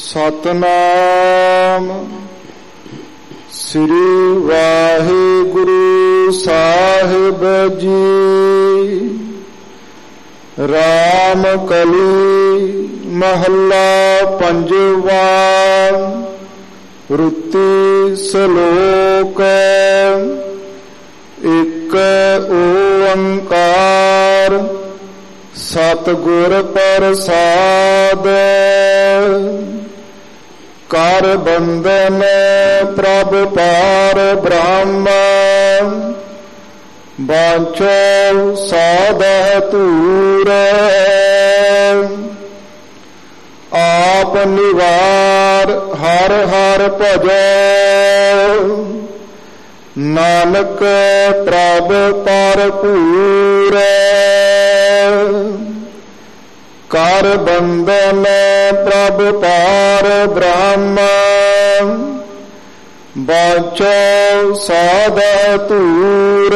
ਸਤਨਾਮ ਸ੍ਰੀ ਵਾਹਿਗੁਰੂ ਸਾਹਿਬ ਜੀ। ਰਾਮ ਕਲੀ ਮਹੱਲਾ ਪੰਜਵਾ। ਰੁੱਤੀ ਸਲੋਕ। ਇੱਕ ਓੰਕਾਰ ਸਤਿਗੁਰ ਪ੍ਰਸਾਦ। ਕਰ ਬੰਦਨ ਪ੍ਰਭ ਪਾਰ ਬ੍ਰਹਮ। ਬਾਂਛੋ ਸਾਧਾ ਧੂਰ। ਆਪ ਨਿਵਾਰ ਹਰ ਹਰ ਭਜੋ। ਨਾਨਕ ਪ੍ਰਭ ਭਰਪੂਰ। ਕਰ ਬੰਦਨ ਪ੍ਰਭ ਪਾਰ ਬ੍ਰਹਮ। ਬਾਚੋ ਸਾਧਾ ਧੂਰ।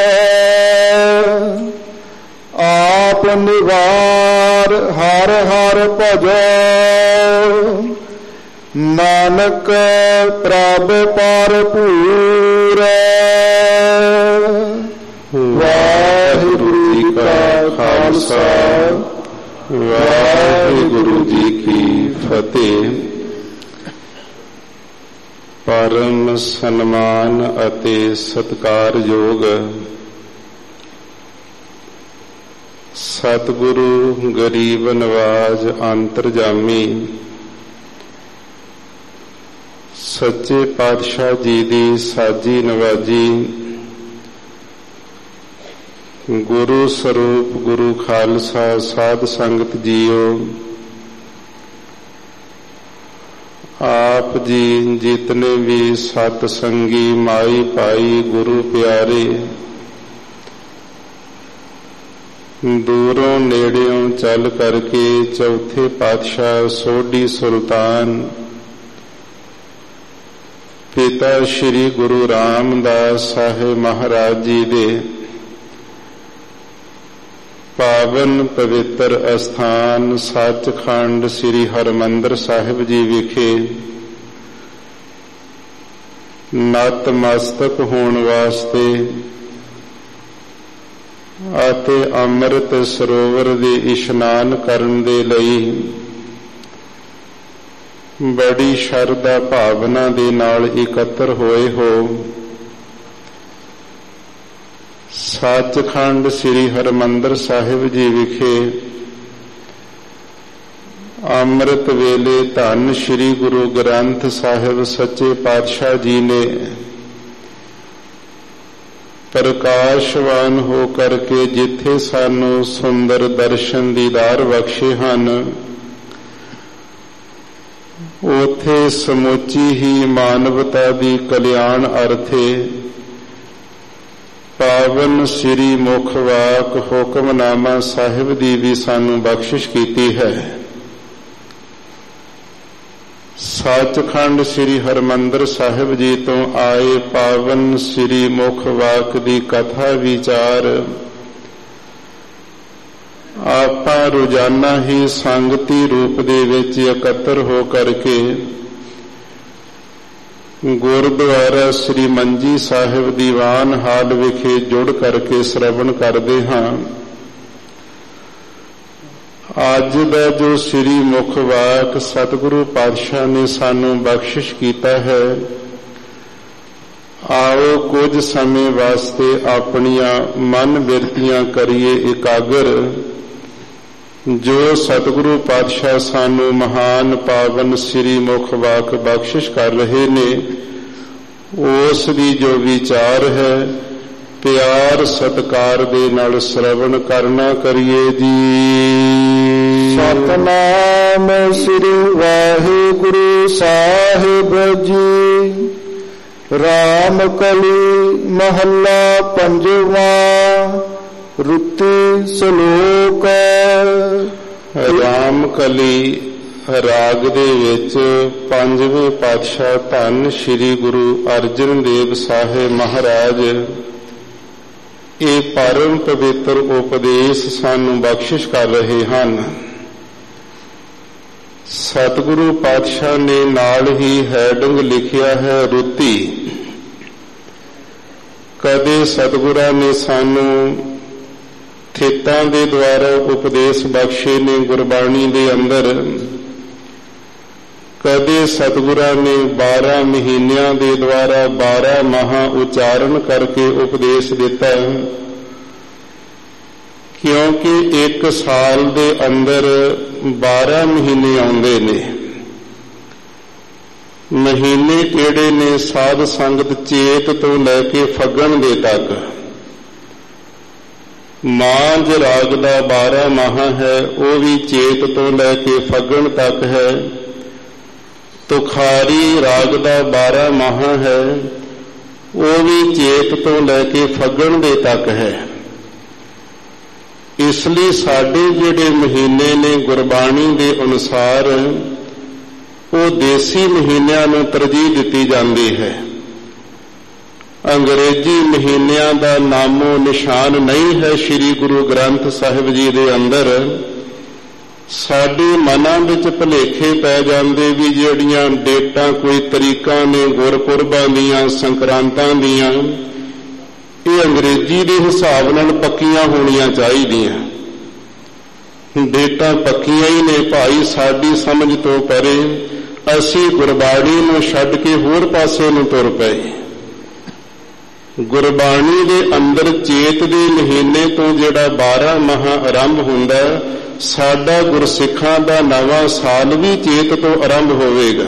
ਆਪ ਨਿਵਾਰ ਹਰ ਹਰ ਭਜੋ। ਨਾਨਕ ਪ੍ਰਭ ਭਰਪੂਰ। ਵਾਹਿਗੁਰੂ ਜੀ ਕਾ ਖਾਲਸਾ ਵਾਹਿਗੁਰੂ ਜੀ ਕੀ ਫਤਿਹ। ਪਰਮ ਸਨਮਾਨ ਅਤੇ ਸਤਿਕਾਰਯੋਗ ਸਤਿਗੁਰੂ ਗਰੀਬ ਨਵਾਜ਼ ਅੰਤਰਜਾਮੀ ਸੱਚੇ ਪਾਤਸ਼ਾਹ ਜੀ ਦੀ ਸਾਜੀ ਨਵਾਜੀ ਗੁਰੂ ਸਰੂਪ ਗੁਰੂ ਖਾਲਸਾ ਸਾਧ ਸੰਗਤ ਜੀਓ, ਆਪ ਜੀ ਜਿਤਨੇ ਵੀ ਸਤ ਸੰਗੀ ਮਾਈ ਭਾਈ ਗੁਰੂ ਪਿਆਰੇ ਦੂਰੋਂ ਨੇੜਿਓਂ ਚੱਲ ਕਰਕੇ ਚੌਥੇ ਪਾਤਸ਼ਾਹ ਸੋਢੀ ਸੁਲਤਾਨ ਪਿਤਾ ਸ਼੍ਰੀ ਗੁਰੂ ਰਾਮਦਾਸ ਸਾਹਿਬ ਮਹਾਰਾਜ ਜੀ ਦੇ ਪਾਵਨ ਪਵਿੱਤਰ ਅਸਥਾਨ ਸੱਚਖੰਡ ਸ੍ਰੀ ਹਰਿਮੰਦਰ ਸਾਹਿਬ ਜੀ ਵਿਖੇ ਨਤਮਸਤਕ ਹੋਣ ਵਾਸਤੇ ਅਤੇ ਅੰਮ੍ਰਿਤ ਸਰੋਵਰ ਦੇ ਇਸ਼ਨਾਨ ਕਰਨ ਦੇ ਲਈ ਬੜੀ ਸ਼ਰਧਾ ਭਾਵਨਾ ਦੇ ਨਾਲ ਇਕੱਤਰ ਹੋਏ ਹੋ। ਸੱਚਖੰਡ ਸ੍ਰੀ ਹਰਿਮੰਦਰ ਸਾਹਿਬ ਜੀ ਵਿਖੇ ਅੰਮ੍ਰਿਤ ਵੇਲੇ ਧੰਨ ਸ੍ਰੀ ਗੁਰੂ ਗ੍ਰੰਥ ਸਾਹਿਬ ਸੱਚੇ ਪਾਤਸ਼ਾਹ ਜੀ ਨੇ ਪ੍ਰਕਾਸ਼ਵਾਨ ਹੋ ਕਰਕੇ ਜਿੱਥੇ ਸਾਨੂੰ ਸੁੰਦਰ ਦਰਸ਼ਨ ਦੀਦਾਰ ਬਖਸ਼ੇ ਹਨ, ਉਥੇ ਸਮੁੱਚੀ ਹੀ ਮਾਨਵਤਾ ਦੀ ਕਲਿਆਣ ਅਰਥੇ ਪਾਵਨ ਸ੍ਰੀ ਮੁਖ ਵਾਕ ਹੁਕਮਨਾਮਾ ਸਾਹਿਬ ਦੀ ਵੀ ਸਾਨੂੰ ਬਖਸ਼ਿਸ਼ ਕੀਤੀ ਹੈ। ਸੱਚਖੰਡ ਸ੍ਰੀ ਹਰਿਮੰਦਰ ਸਾਹਿਬ ਜੀ ਤੋਂ ਆਏ ਪਾਵਨ ਸ੍ਰੀ ਮੁਖ ਵਾਕ ਦੀ ਕਥਾ ਵਿਚਾਰ ਆਪਾਂ ਰੋਜ਼ਾਨਾ ਹੀ ਸੰਗਤੀ ਰੂਪ ਦੇ ਵਿੱਚ ਇਕੱਤਰ ਹੋ ਕਰਕੇ ਗੁਰਦੁਆਰਾ ਸ੍ਰੀ ਮੰਜੀ ਸਾਹਿਬ ਦੀਵਾਨ ਹਾਲ ਵਿਖੇ ਜੁੜ ਕਰਕੇ ਸ਼ਰਵਣ ਕਰਦੇ ਹਾਂ। ਅੱਜ ਦਾ ਜੋ ਸ੍ਰੀ ਮੁਖ ਵਾਕ ਸਤਿਗੁਰੂ ਪਾਤਸ਼ਾਹ ਨੇ ਸਾਨੂੰ ਬਖਸ਼ਿਸ਼ ਕੀਤਾ ਹੈ, ਆਓ ਕੁਝ ਸਮੇਂ ਵਾਸਤੇ ਆਪਣੀਆਂ ਮਨ ਬਿਰਤੀਆਂ ਕਰੀਏ ਇਕਾਗਰ। ਜੋ ਸਤਿਗੁਰੂ ਪਾਤਸ਼ਾਹ ਸਾਨੂੰ ਮਹਾਨ ਪਾਵਨ ਸ੍ਰੀ ਮੁਖ ਵਾਕ ਬਖਸ਼ਿਸ਼ ਕਰ ਰਹੇ ਨੇ, ਉਸ ਦੀ ਜੋ ਵਿਚਾਰ ਹੈ ਪਿਆਰ ਸਤਿਕਾਰ ਦੇ ਨਾਲ ਸ਼ਰਵਣ ਕਰਨਾ ਕਰੀਏ ਜੀ। ਸਤਨਾਮ ਸ੍ਰੀ ਵਾਹਿਗੁਰੂ ਸਾਹਿਬ ਜੀ। ਰਾਮ ਕਲੀ ਮਹੱਲਾ ਪੰਜਵਾ। ਰੁੱਤੀ ਸਲੋਕ। ਰਾਮ ਕਲੀ ਰਾਗ ਦੇ ਵਿੱਚ ਪੰਜਵੇਂ ਪਾਤਸ਼ਾਹ ਧੰਨ ਸ੍ਰੀ ਗੁਰੂ ਅਰਜਨ ਦੇਵ ਸਾਹਿਬ ਮਹਾਰਾਜ ਇਹ ਪਰਮ ਪਵਿੱਤਰ ਉਪਦੇਸ਼ ਸਾਨੂੰ ਬਖਸ਼ਿਸ਼ ਕਰ ਰਹੇ ਹਨ। ਸਤਿਗੁਰੂ ਪਾਤਸ਼ਾਹ ਨੇ ਨਾਲ ਹੀ ਹੈਡਿੰਗ ਲਿਖਿਆ ਹੈ ਰੁੱਤੀ। ਕਦੇ ਸਤਿਗੁਰਾਂ ਨੇ ਸਾਨੂੰ ਥਿੱਤਾਂ ਦੇ ਦੁਆਰਾ ਉਪਦੇਸ਼ ਬਖਸ਼ੇ ਨੇ ਗੁਰਬਾਣੀ ਦੇ ਅੰਦਰ, ਕਦੇ ਸਤਿਗੁਰਾਂ ਨੇ 12 ਮਹੀਨਿਆਂ ਦੇ ਦੁਆਰਾ 12 ਮਾਹਾਂ ਉਚਾਰਨ ਕਰਕੇ ਉਪਦੇਸ਼ ਦਿੱਤਾ, ਕਿਉਂਕਿ ਇੱਕ ਸਾਲ ਦੇ ਅੰਦਰ 12 ਮਹੀਨੇ ਆਉਂਦੇ ਨੇ। ਮਹੀਨੇ ਕਿਹੜੇ ਨੇ? ਸਾਧ ਸੰਗਤ ਚੇਤ ਤੋਂ ਲੈ ਕੇ ਫੱਗਣ ਦੇ ਤੱਕ। ਮਾਝ ਰਾਗ ਦਾ 12 ਮਾਹ ਹੈ, ਉਹ ਵੀ ਚੇਤ ਤੋਂ ਲੈ ਕੇ ਫੱਗਣ ਤੱਕ ਹੈ। ਤੁਖਾਰੀ ਰਾਗ ਦਾ 12 ਮਾਹ ਹੈ, ਉਹ ਵੀ ਚੇਤ ਤੋਂ ਲੈ ਕੇ ਫੱਗਣ ਦੇ ਤੱਕ ਹੈ। ਇਸ ਲਈ ਸਾਡੇ ਜਿਹੜੇ ਮਹੀਨੇ ਨੇ ਗੁਰਬਾਣੀ ਦੇ ਅਨੁਸਾਰ ਉਹ ਦੇਸੀ ਮਹੀਨਿਆਂ ਨੂੰ ਤਰਜੀਹ ਦਿੱਤੀ ਜਾਂਦੀ ਹੈ। ਅੰਗਰੇਜ਼ੀ ਮਹੀਨਿਆਂ ਦਾ ਨਾਮੋ ਨਿਸ਼ਾਨ ਨਹੀਂ ਹੈ ਸ੍ਰੀ ਗੁਰੂ ਗ੍ਰੰਥ ਸਾਹਿਬ ਜੀ ਦੇ ਅੰਦਰ। ਸਾਡੇ ਮਨਾਂ ਵਿੱਚ ਭੁਲੇਖੇ ਪੈ ਜਾਂਦੇ ਵੀ ਜਿਹੜੀਆਂ ਡੇਟਾਂ ਕੋਈ ਤਰੀਕਾਂ ਨੇ ਗੁਰਪੁਰਬਾਂ ਦੀਆਂ, ਸੰਕਰਾਂਤਾਂ ਦੀਆਂ, ਇਹ ਅੰਗਰੇਜ਼ੀ ਦੇ ਹਿਸਾਬ ਨਾਲ ਪੱਕੀਆਂ ਹੋਣੀਆਂ ਚਾਹੀਦੀਆਂ। ਡੇਟਾਂ ਪੱਕੀਆਂ ਹੀ ਨੇ ਭਾਈ, ਸਾਡੀ ਸਮਝ ਤੋਂ ਪਰੇ। ਅਸੀਂ ਗੁਰਬਾਣੀ ਨੂੰ ਛੱਡ ਕੇ ਹੋਰ ਪਾਸੇ ਨੂੰ ਤੁਰ ਪਏ। ਗੁਰਬਾਣੀ ਦੇ ਅੰਦਰ ਚੇਤ ਦੇ ਮਹੀਨੇ ਤੋਂ ਜਿਹੜਾ 12 ਮਾਹ ਆਰੰਭ ਹੁੰਦਾ, ਸਾਡਾ ਗੁਰਸਿੱਖਾਂ ਦਾ ਨਵਾਂ ਸਾਲ ਵੀ ਚੇਤ ਤੋਂ ਆਰੰਭ ਹੋਵੇਗਾ।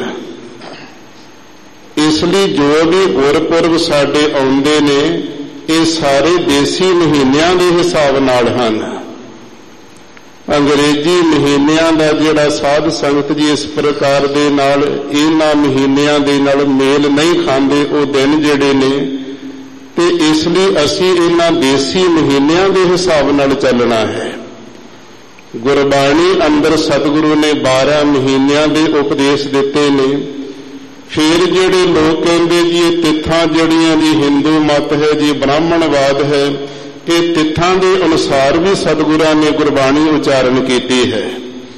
ਇਸ ਲਈ ਜੋ ਵੀ ਗੁਰਪੁਰਬ ਸਾਡੇ ਆਉਂਦੇ ਨੇ, ਇਹ ਸਾਰੇ ਦੇਸੀ ਮਹੀਨਿਆਂ ਦੇ ਹਿਸਾਬ ਨਾਲ ਹਨ। ਅੰਗਰੇਜ਼ੀ ਮਹੀਨਿਆਂ ਦਾ ਜਿਹੜਾ ਸਾਧ ਸੰਗਤ ਜੀ ਇਸ ਪ੍ਰਕਾਰ ਦੇ ਨਾਲ ਇਹਨਾਂ ਮਹੀਨਿਆਂ ਦੇ ਨਾਲ ਮੇਲ ਨਹੀਂ ਖਾਂਦੇ ਉਹ ਦਿਨ ਜਿਹੜੇ ਨੇ, ਤੇ ਇਸ ਲਈ ਅਸੀਂ ਇਹਨਾਂ ਦੇਸੀ ਮਹੀਨਿਆਂ ਦੇ ਹਿਸਾਬ ਨਾਲ ਚੱਲਣਾ ਹੈ। ਗੁਰਬਾਣੀ ਅੰਦਰ ਸਤਿਗੁਰੂ ਨੇ 12 ਮਹੀਨਿਆਂ ਦੇ ਉਪਦੇਸ਼ ਦਿੱਤੇ ਨੇ। ਫਿਰ ਜਿਹੜੇ ਲੋਕ ਕਹਿੰਦੇ ਜੀ ਇਹ ਤਿੱਥਾਂ ਜਿਹੜੀਆਂ ਜੀ ਹਿੰਦੂ ਮਤ ਹੈ ਜੀ, ਬ੍ਰਾਹਮਣਵਾਦ ਹੈ, ਇਹ ਤਿੱਥਾਂ ਦੇ ਅਨੁਸਾਰ ਵੀ ਸਤਿਗੁਰਾਂ ਨੇ ਗੁਰਬਾਣੀ ਉਚਾਰਨ ਕੀਤੀ ਹੈ।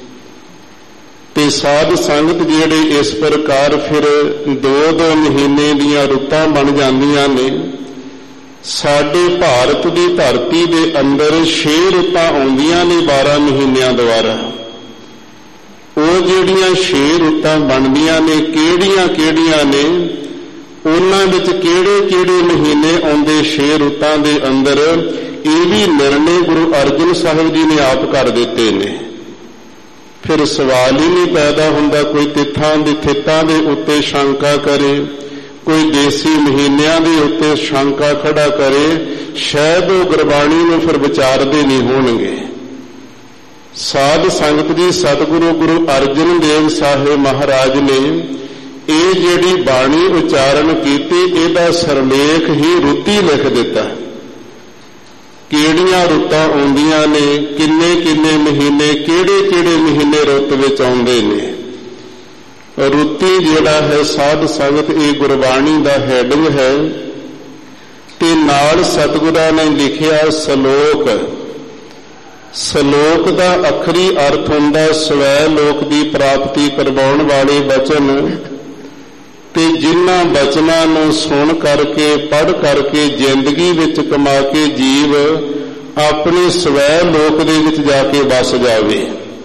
ਤੇ ਸਾਧ ਸੰਗਤ ਜਿਹੜੇ ਇਸ ਪ੍ਰਕਾਰ ਫਿਰ 2-2 ਮਹੀਨੇ ਦੀਆਂ ਰੁੱਤਾਂ ਬਣ ਜਾਂਦੀਆਂ ਨੇ। ਸਾਡੇ ਭਾਰਤ ਦੀ ਧਰਤੀ ਦੇ ਅੰਦਰ 6 ਰੁੱਤਾਂ ਆਉਂਦੀਆਂ ਨੇ 12 ਮਹੀਨਿਆਂ ਦੁਆਰਾ। ਉਹ ਜਿਹੜੀਆਂ 6 ਰੁੱਤਾਂ ਬਣਦੀਆਂ ਨੇ, ਕਿਹੜੀਆਂ ਨੇ, ਉਹਨਾਂ ਵਿੱਚ ਕਿਹੜੇ ਮਹੀਨੇ ਆਉਂਦੇ 6 ਰੁੱਤਾਂ ਦੇ ਅੰਦਰ, ਇਹ ਵੀ ਨਿਰਣੇ ਗੁਰੂ ਅਰਜਨ ਸਾਹਿਬ ਜੀ ਨੇ ਆਪ ਕਰ ਦਿੱਤੇ ਨੇ। ਫਿਰ ਸਵਾਲ ਹੀ ਨਹੀਂ ਪੈਦਾ ਹੁੰਦਾ ਕੋਈ ਥਿੱਤਾਂ ਦੇ ਉੱਤੇ ਸ਼ੰਕਾ ਕਰੇ, ਕੋਈ ਦੇਸੀ ਮਹੀਨਿਆਂ ਦੇ ਉੱਤੇ ਸ਼ੰਕਾ ਖੜਾ ਕਰੇ। ਸ਼ਾਇਦ ਉਹ ਗੁਰਬਾਣੀ ਨੂੰ ਫਿਰ ਵਿਚਾਰਦੇ ਨਹੀਂ ਹੋਣਗੇ। ਸਾਧ ਸੰਗਤ ਜੀ, ਸਤਿਗੁਰੂ ਗੁਰੂ ਅਰਜਨ ਦੇਵ ਸਾਹਿਬ ਮਹਾਰਾਜ ਨੇ ਇਹ ਜਿਹੜੀ ਬਾਣੀ ਉਚਾਰਨ ਕੀਤੀ, ਇਹਦਾ ਸਰਲੇਖ ਹੀ ਰੁੱਤੀ ਲਿਖ ਦਿੱਤਾ। ਕਿਹੜੀਆਂ ਰੁੱਤਾਂ ਆਉਂਦੀਆਂ ਨੇ, ਕਿੰਨੇ ਮਹੀਨੇ, ਕਿਹੜੇ ਮਹੀਨੇ ਰੁੱਤ ਵਿੱਚ ਆਉਂਦੇ ਨੇ। ਰੁੱਤੀ ਜਿਹੜਾ ਹੈ ਸਾਧ ਸੰਗਤ, ਇਹ ਗੁਰਬਾਣੀ ਦਾ ਹੈਡਿੰਗ ਹੈ। ਤੇ ਨਾਲ ਸਤਿਗੁਰਾਂ ਨੇ ਲਿਖਿਆ ਸ਼ਲੋਕ। ਸ਼ਲੋਕ ਦਾ ਅੱਖਰੀ ਅਰਥ ਹੁੰਦਾ ਸਵੈ ਲੋਕ ਦੀ ਪ੍ਰਾਪਤੀ ਕਰਵਾਉਣ ਵਾਲੇ ਬਚਨ। ਤੇ ਜਿਨ੍ਹਾਂ ਬਚਨਾਂ ਨੂੰ ਸੁਣ ਕਰਕੇ, ਪੜ੍ਹ ਕਰਕੇ ਜ਼ਿੰਦਗੀ ਵਿੱਚ ਕਮਾ ਕੇ ਜੀਵ ਆਪਣੇ ਸਵੈ ਲੋਕ ਦੇ ਵਿੱਚ ਜਾ ਕੇ ਵਸ ਜਾਵੇ।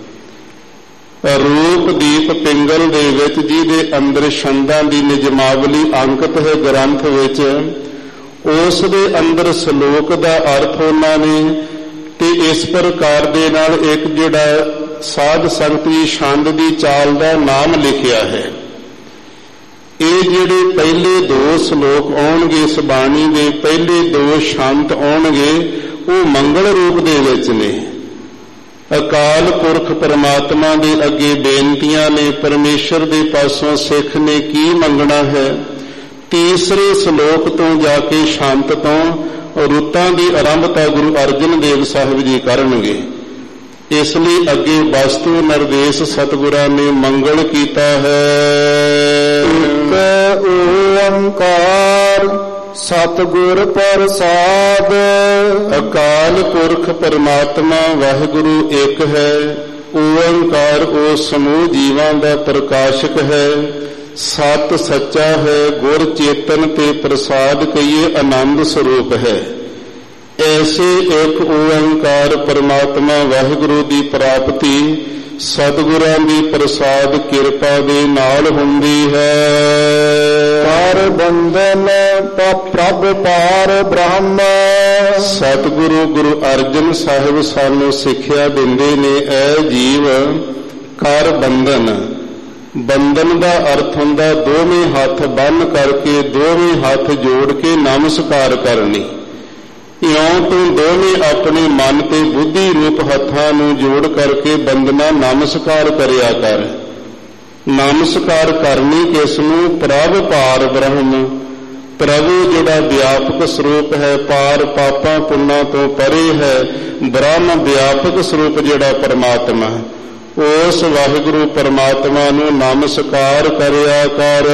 ਰੂਪ ਦੀਪ ਪਿੰਗਲ ਦੇ ਵਿੱਚ ਜਿਹਦੇ ਅੰਦਰ ਛੰਦਾਂ ਦੀ ਨਿਯਮਾਵਲੀ ਅੰਕਿਤ ਹੈ ਗ੍ਰੰਥ ਵਿੱਚ, ਉਸ ਦੇ ਅੰਦਰ ਸ਼ਲੋਕ ਦਾ ਅਰਥ ਉਹਨਾਂ ਨੇ ਤੇ ਇਸ ਪ੍ਰਕਾਰ ਦੇ ਨਾਲ ਇੱਕ ਜਿਹੜਾ ਸਾਧ ਸੰਗਤ ਦੀ ਛੰਦ ਦੀ ਚਾਲ ਦਾ ਨਾਮ ਲਿਖਿਆ ਹੈ। ਇਹ ਜਿਹੜੇ ਪਹਿਲੇ 2 ਸ਼ਲੋਕ ਆਉਣਗੇ, ਇਸ ਬਾਣੀ ਦੇ ਪਹਿਲੇ 2 ਛੰਦ ਆਉਣਗੇ, ਉਹ ਮੰਗਲ ਰੂਪ ਦੇ ਵਿੱਚ ਨੇ। ਅਕਾਲ ਪੁਰਖ ਪਰਮਾਤਮਾ ਦੇ ਅੱਗੇ ਬੇਨਤੀਆਂ ਨੇ, ਪਰਮੇਸ਼ਰ ਦੇ ਪਾਸੋਂ ਸਿੱਖ ਨੇ ਕੀ ਮੰਗਣਾ ਹੈ। ਤੀਸਰੇ ਸ਼ਲੋਕ ਤੋਂ ਜਾ ਕੇ ਸ਼ਾਂਤ ਤੋਂ ਰੁੱਤਾਂ ਦੀ ਆਰੰਭਤਾ ਗੁਰੂ ਅਰਜਨ ਦੇਵ ਸਾਹਿਬ ਜੀ ਕਰਨਗੇ। ਇਸ ਲਈ ਅੱਗੇ ਵਸਤੂ ਨਿਰਦੇਸ਼ ਸਤਿਗੁਰਾਂ ਨੇ ਮੰਗਲ ਕੀਤਾ ਹੈ। ਏਕ ਓੰਕਾਰ ਸਤਿਗੁਰ ਪ੍ਰਸਾਦ। ਅਕਾਲ ਪੁਰਖ ਪਰਮਾਤਮਾ ਵਾਹਿਗੁਰੂ ਇੱਕ ਹੈ। ਓੰਕਾਰ ਉਹ ਸਮੂਹ ਜੀਵਾਂ ਦਾ ਪ੍ਰਕਾਸ਼ਕ ਹੈ। ਸਤ ਸੱਚਾ ਹੈ, ਗੁਰ ਚੇਤਨ ਤੇ ਪ੍ਰਸਾਦ ਕਹੀਏ ਆਨੰਦ ਸਰੂਪ ਹੈ। ਐਸੇ ਇੱਕ ਓੰਕਾਰ ਪਰਮਾਤਮਾ ਵਾਹਿਗੁਰੂ ਦੀ ਪ੍ਰਾਪਤੀ ਸਤਿਗੁਰਾਂ ਦੀ ਪ੍ਰਸਾਦ ਕਿਰਪਾ ਦੇ ਨਾਲ ਹੁੰਦੀ ਹੈ। ਕਰ ਬੰਧਨ ਪ੍ਰਭ ਪਾਰ ਬ੍ਰਹਮ। ਸਤਿਗੁਰੂ ਗੁਰੂ ਅਰਜਨ ਸਾਹਿਬ ਸਾਨੂੰ ਸਿੱਖਿਆ ਦਿੰਦੇ ਨੇ, ਐ ਜੀਵ ਕਰ ਬੰਧਨ। ਬੰਧਨ ਦਾ ਅਰਥ ਹੁੰਦਾ ਦੋਵੇਂ ਹੱਥ ਬੰਨ੍ਹ ਕਰਕੇ ਦੋਵੇਂ ਹੱਥ ਜੋੜ ਕੇ ਨਮਸਕਾਰ ਕਰਨੀ। ਇਉਂ ਤੂੰ ਦੋਵੇਂ ਆਪਣੇ ਮਨ ਤੇ ਬੁੱਧੀ ਰੂਪ ਹੱਥਾਂ ਨੂੰ ਜੋੜ ਕਰਕੇ ਬੰਦਨਾ ਨਮਸਕਾਰ ਕਰਿਆ ਕਰ। ਨਮਸਕਾਰ ਕਰਨੀ ਕਿਸ ਨੂੰ? ਪ੍ਰਭ ਪਾਰ ਬ੍ਰਹਮ। ਪ੍ਰਭੂ ਜਿਹੜਾ ਵਿਆਪਕ ਸਰੂਪ ਹੈ, ਪਾਰ ਪਾਪਾਂ ਪੁੰਨਾਂ ਤੋਂ ਪਰੇ ਹੈ, ਬ੍ਰਹਮ ਵਿਆਪਕ ਸਰੂਪ ਜਿਹੜਾ ਪਰਮਾਤਮਾ, ਉਸ ਵਾਹਿਗੁਰੂ ਪਰਮਾਤਮਾ ਨੂੰ ਨਮਸਕਾਰ ਕਰਿਆ ਕਰ।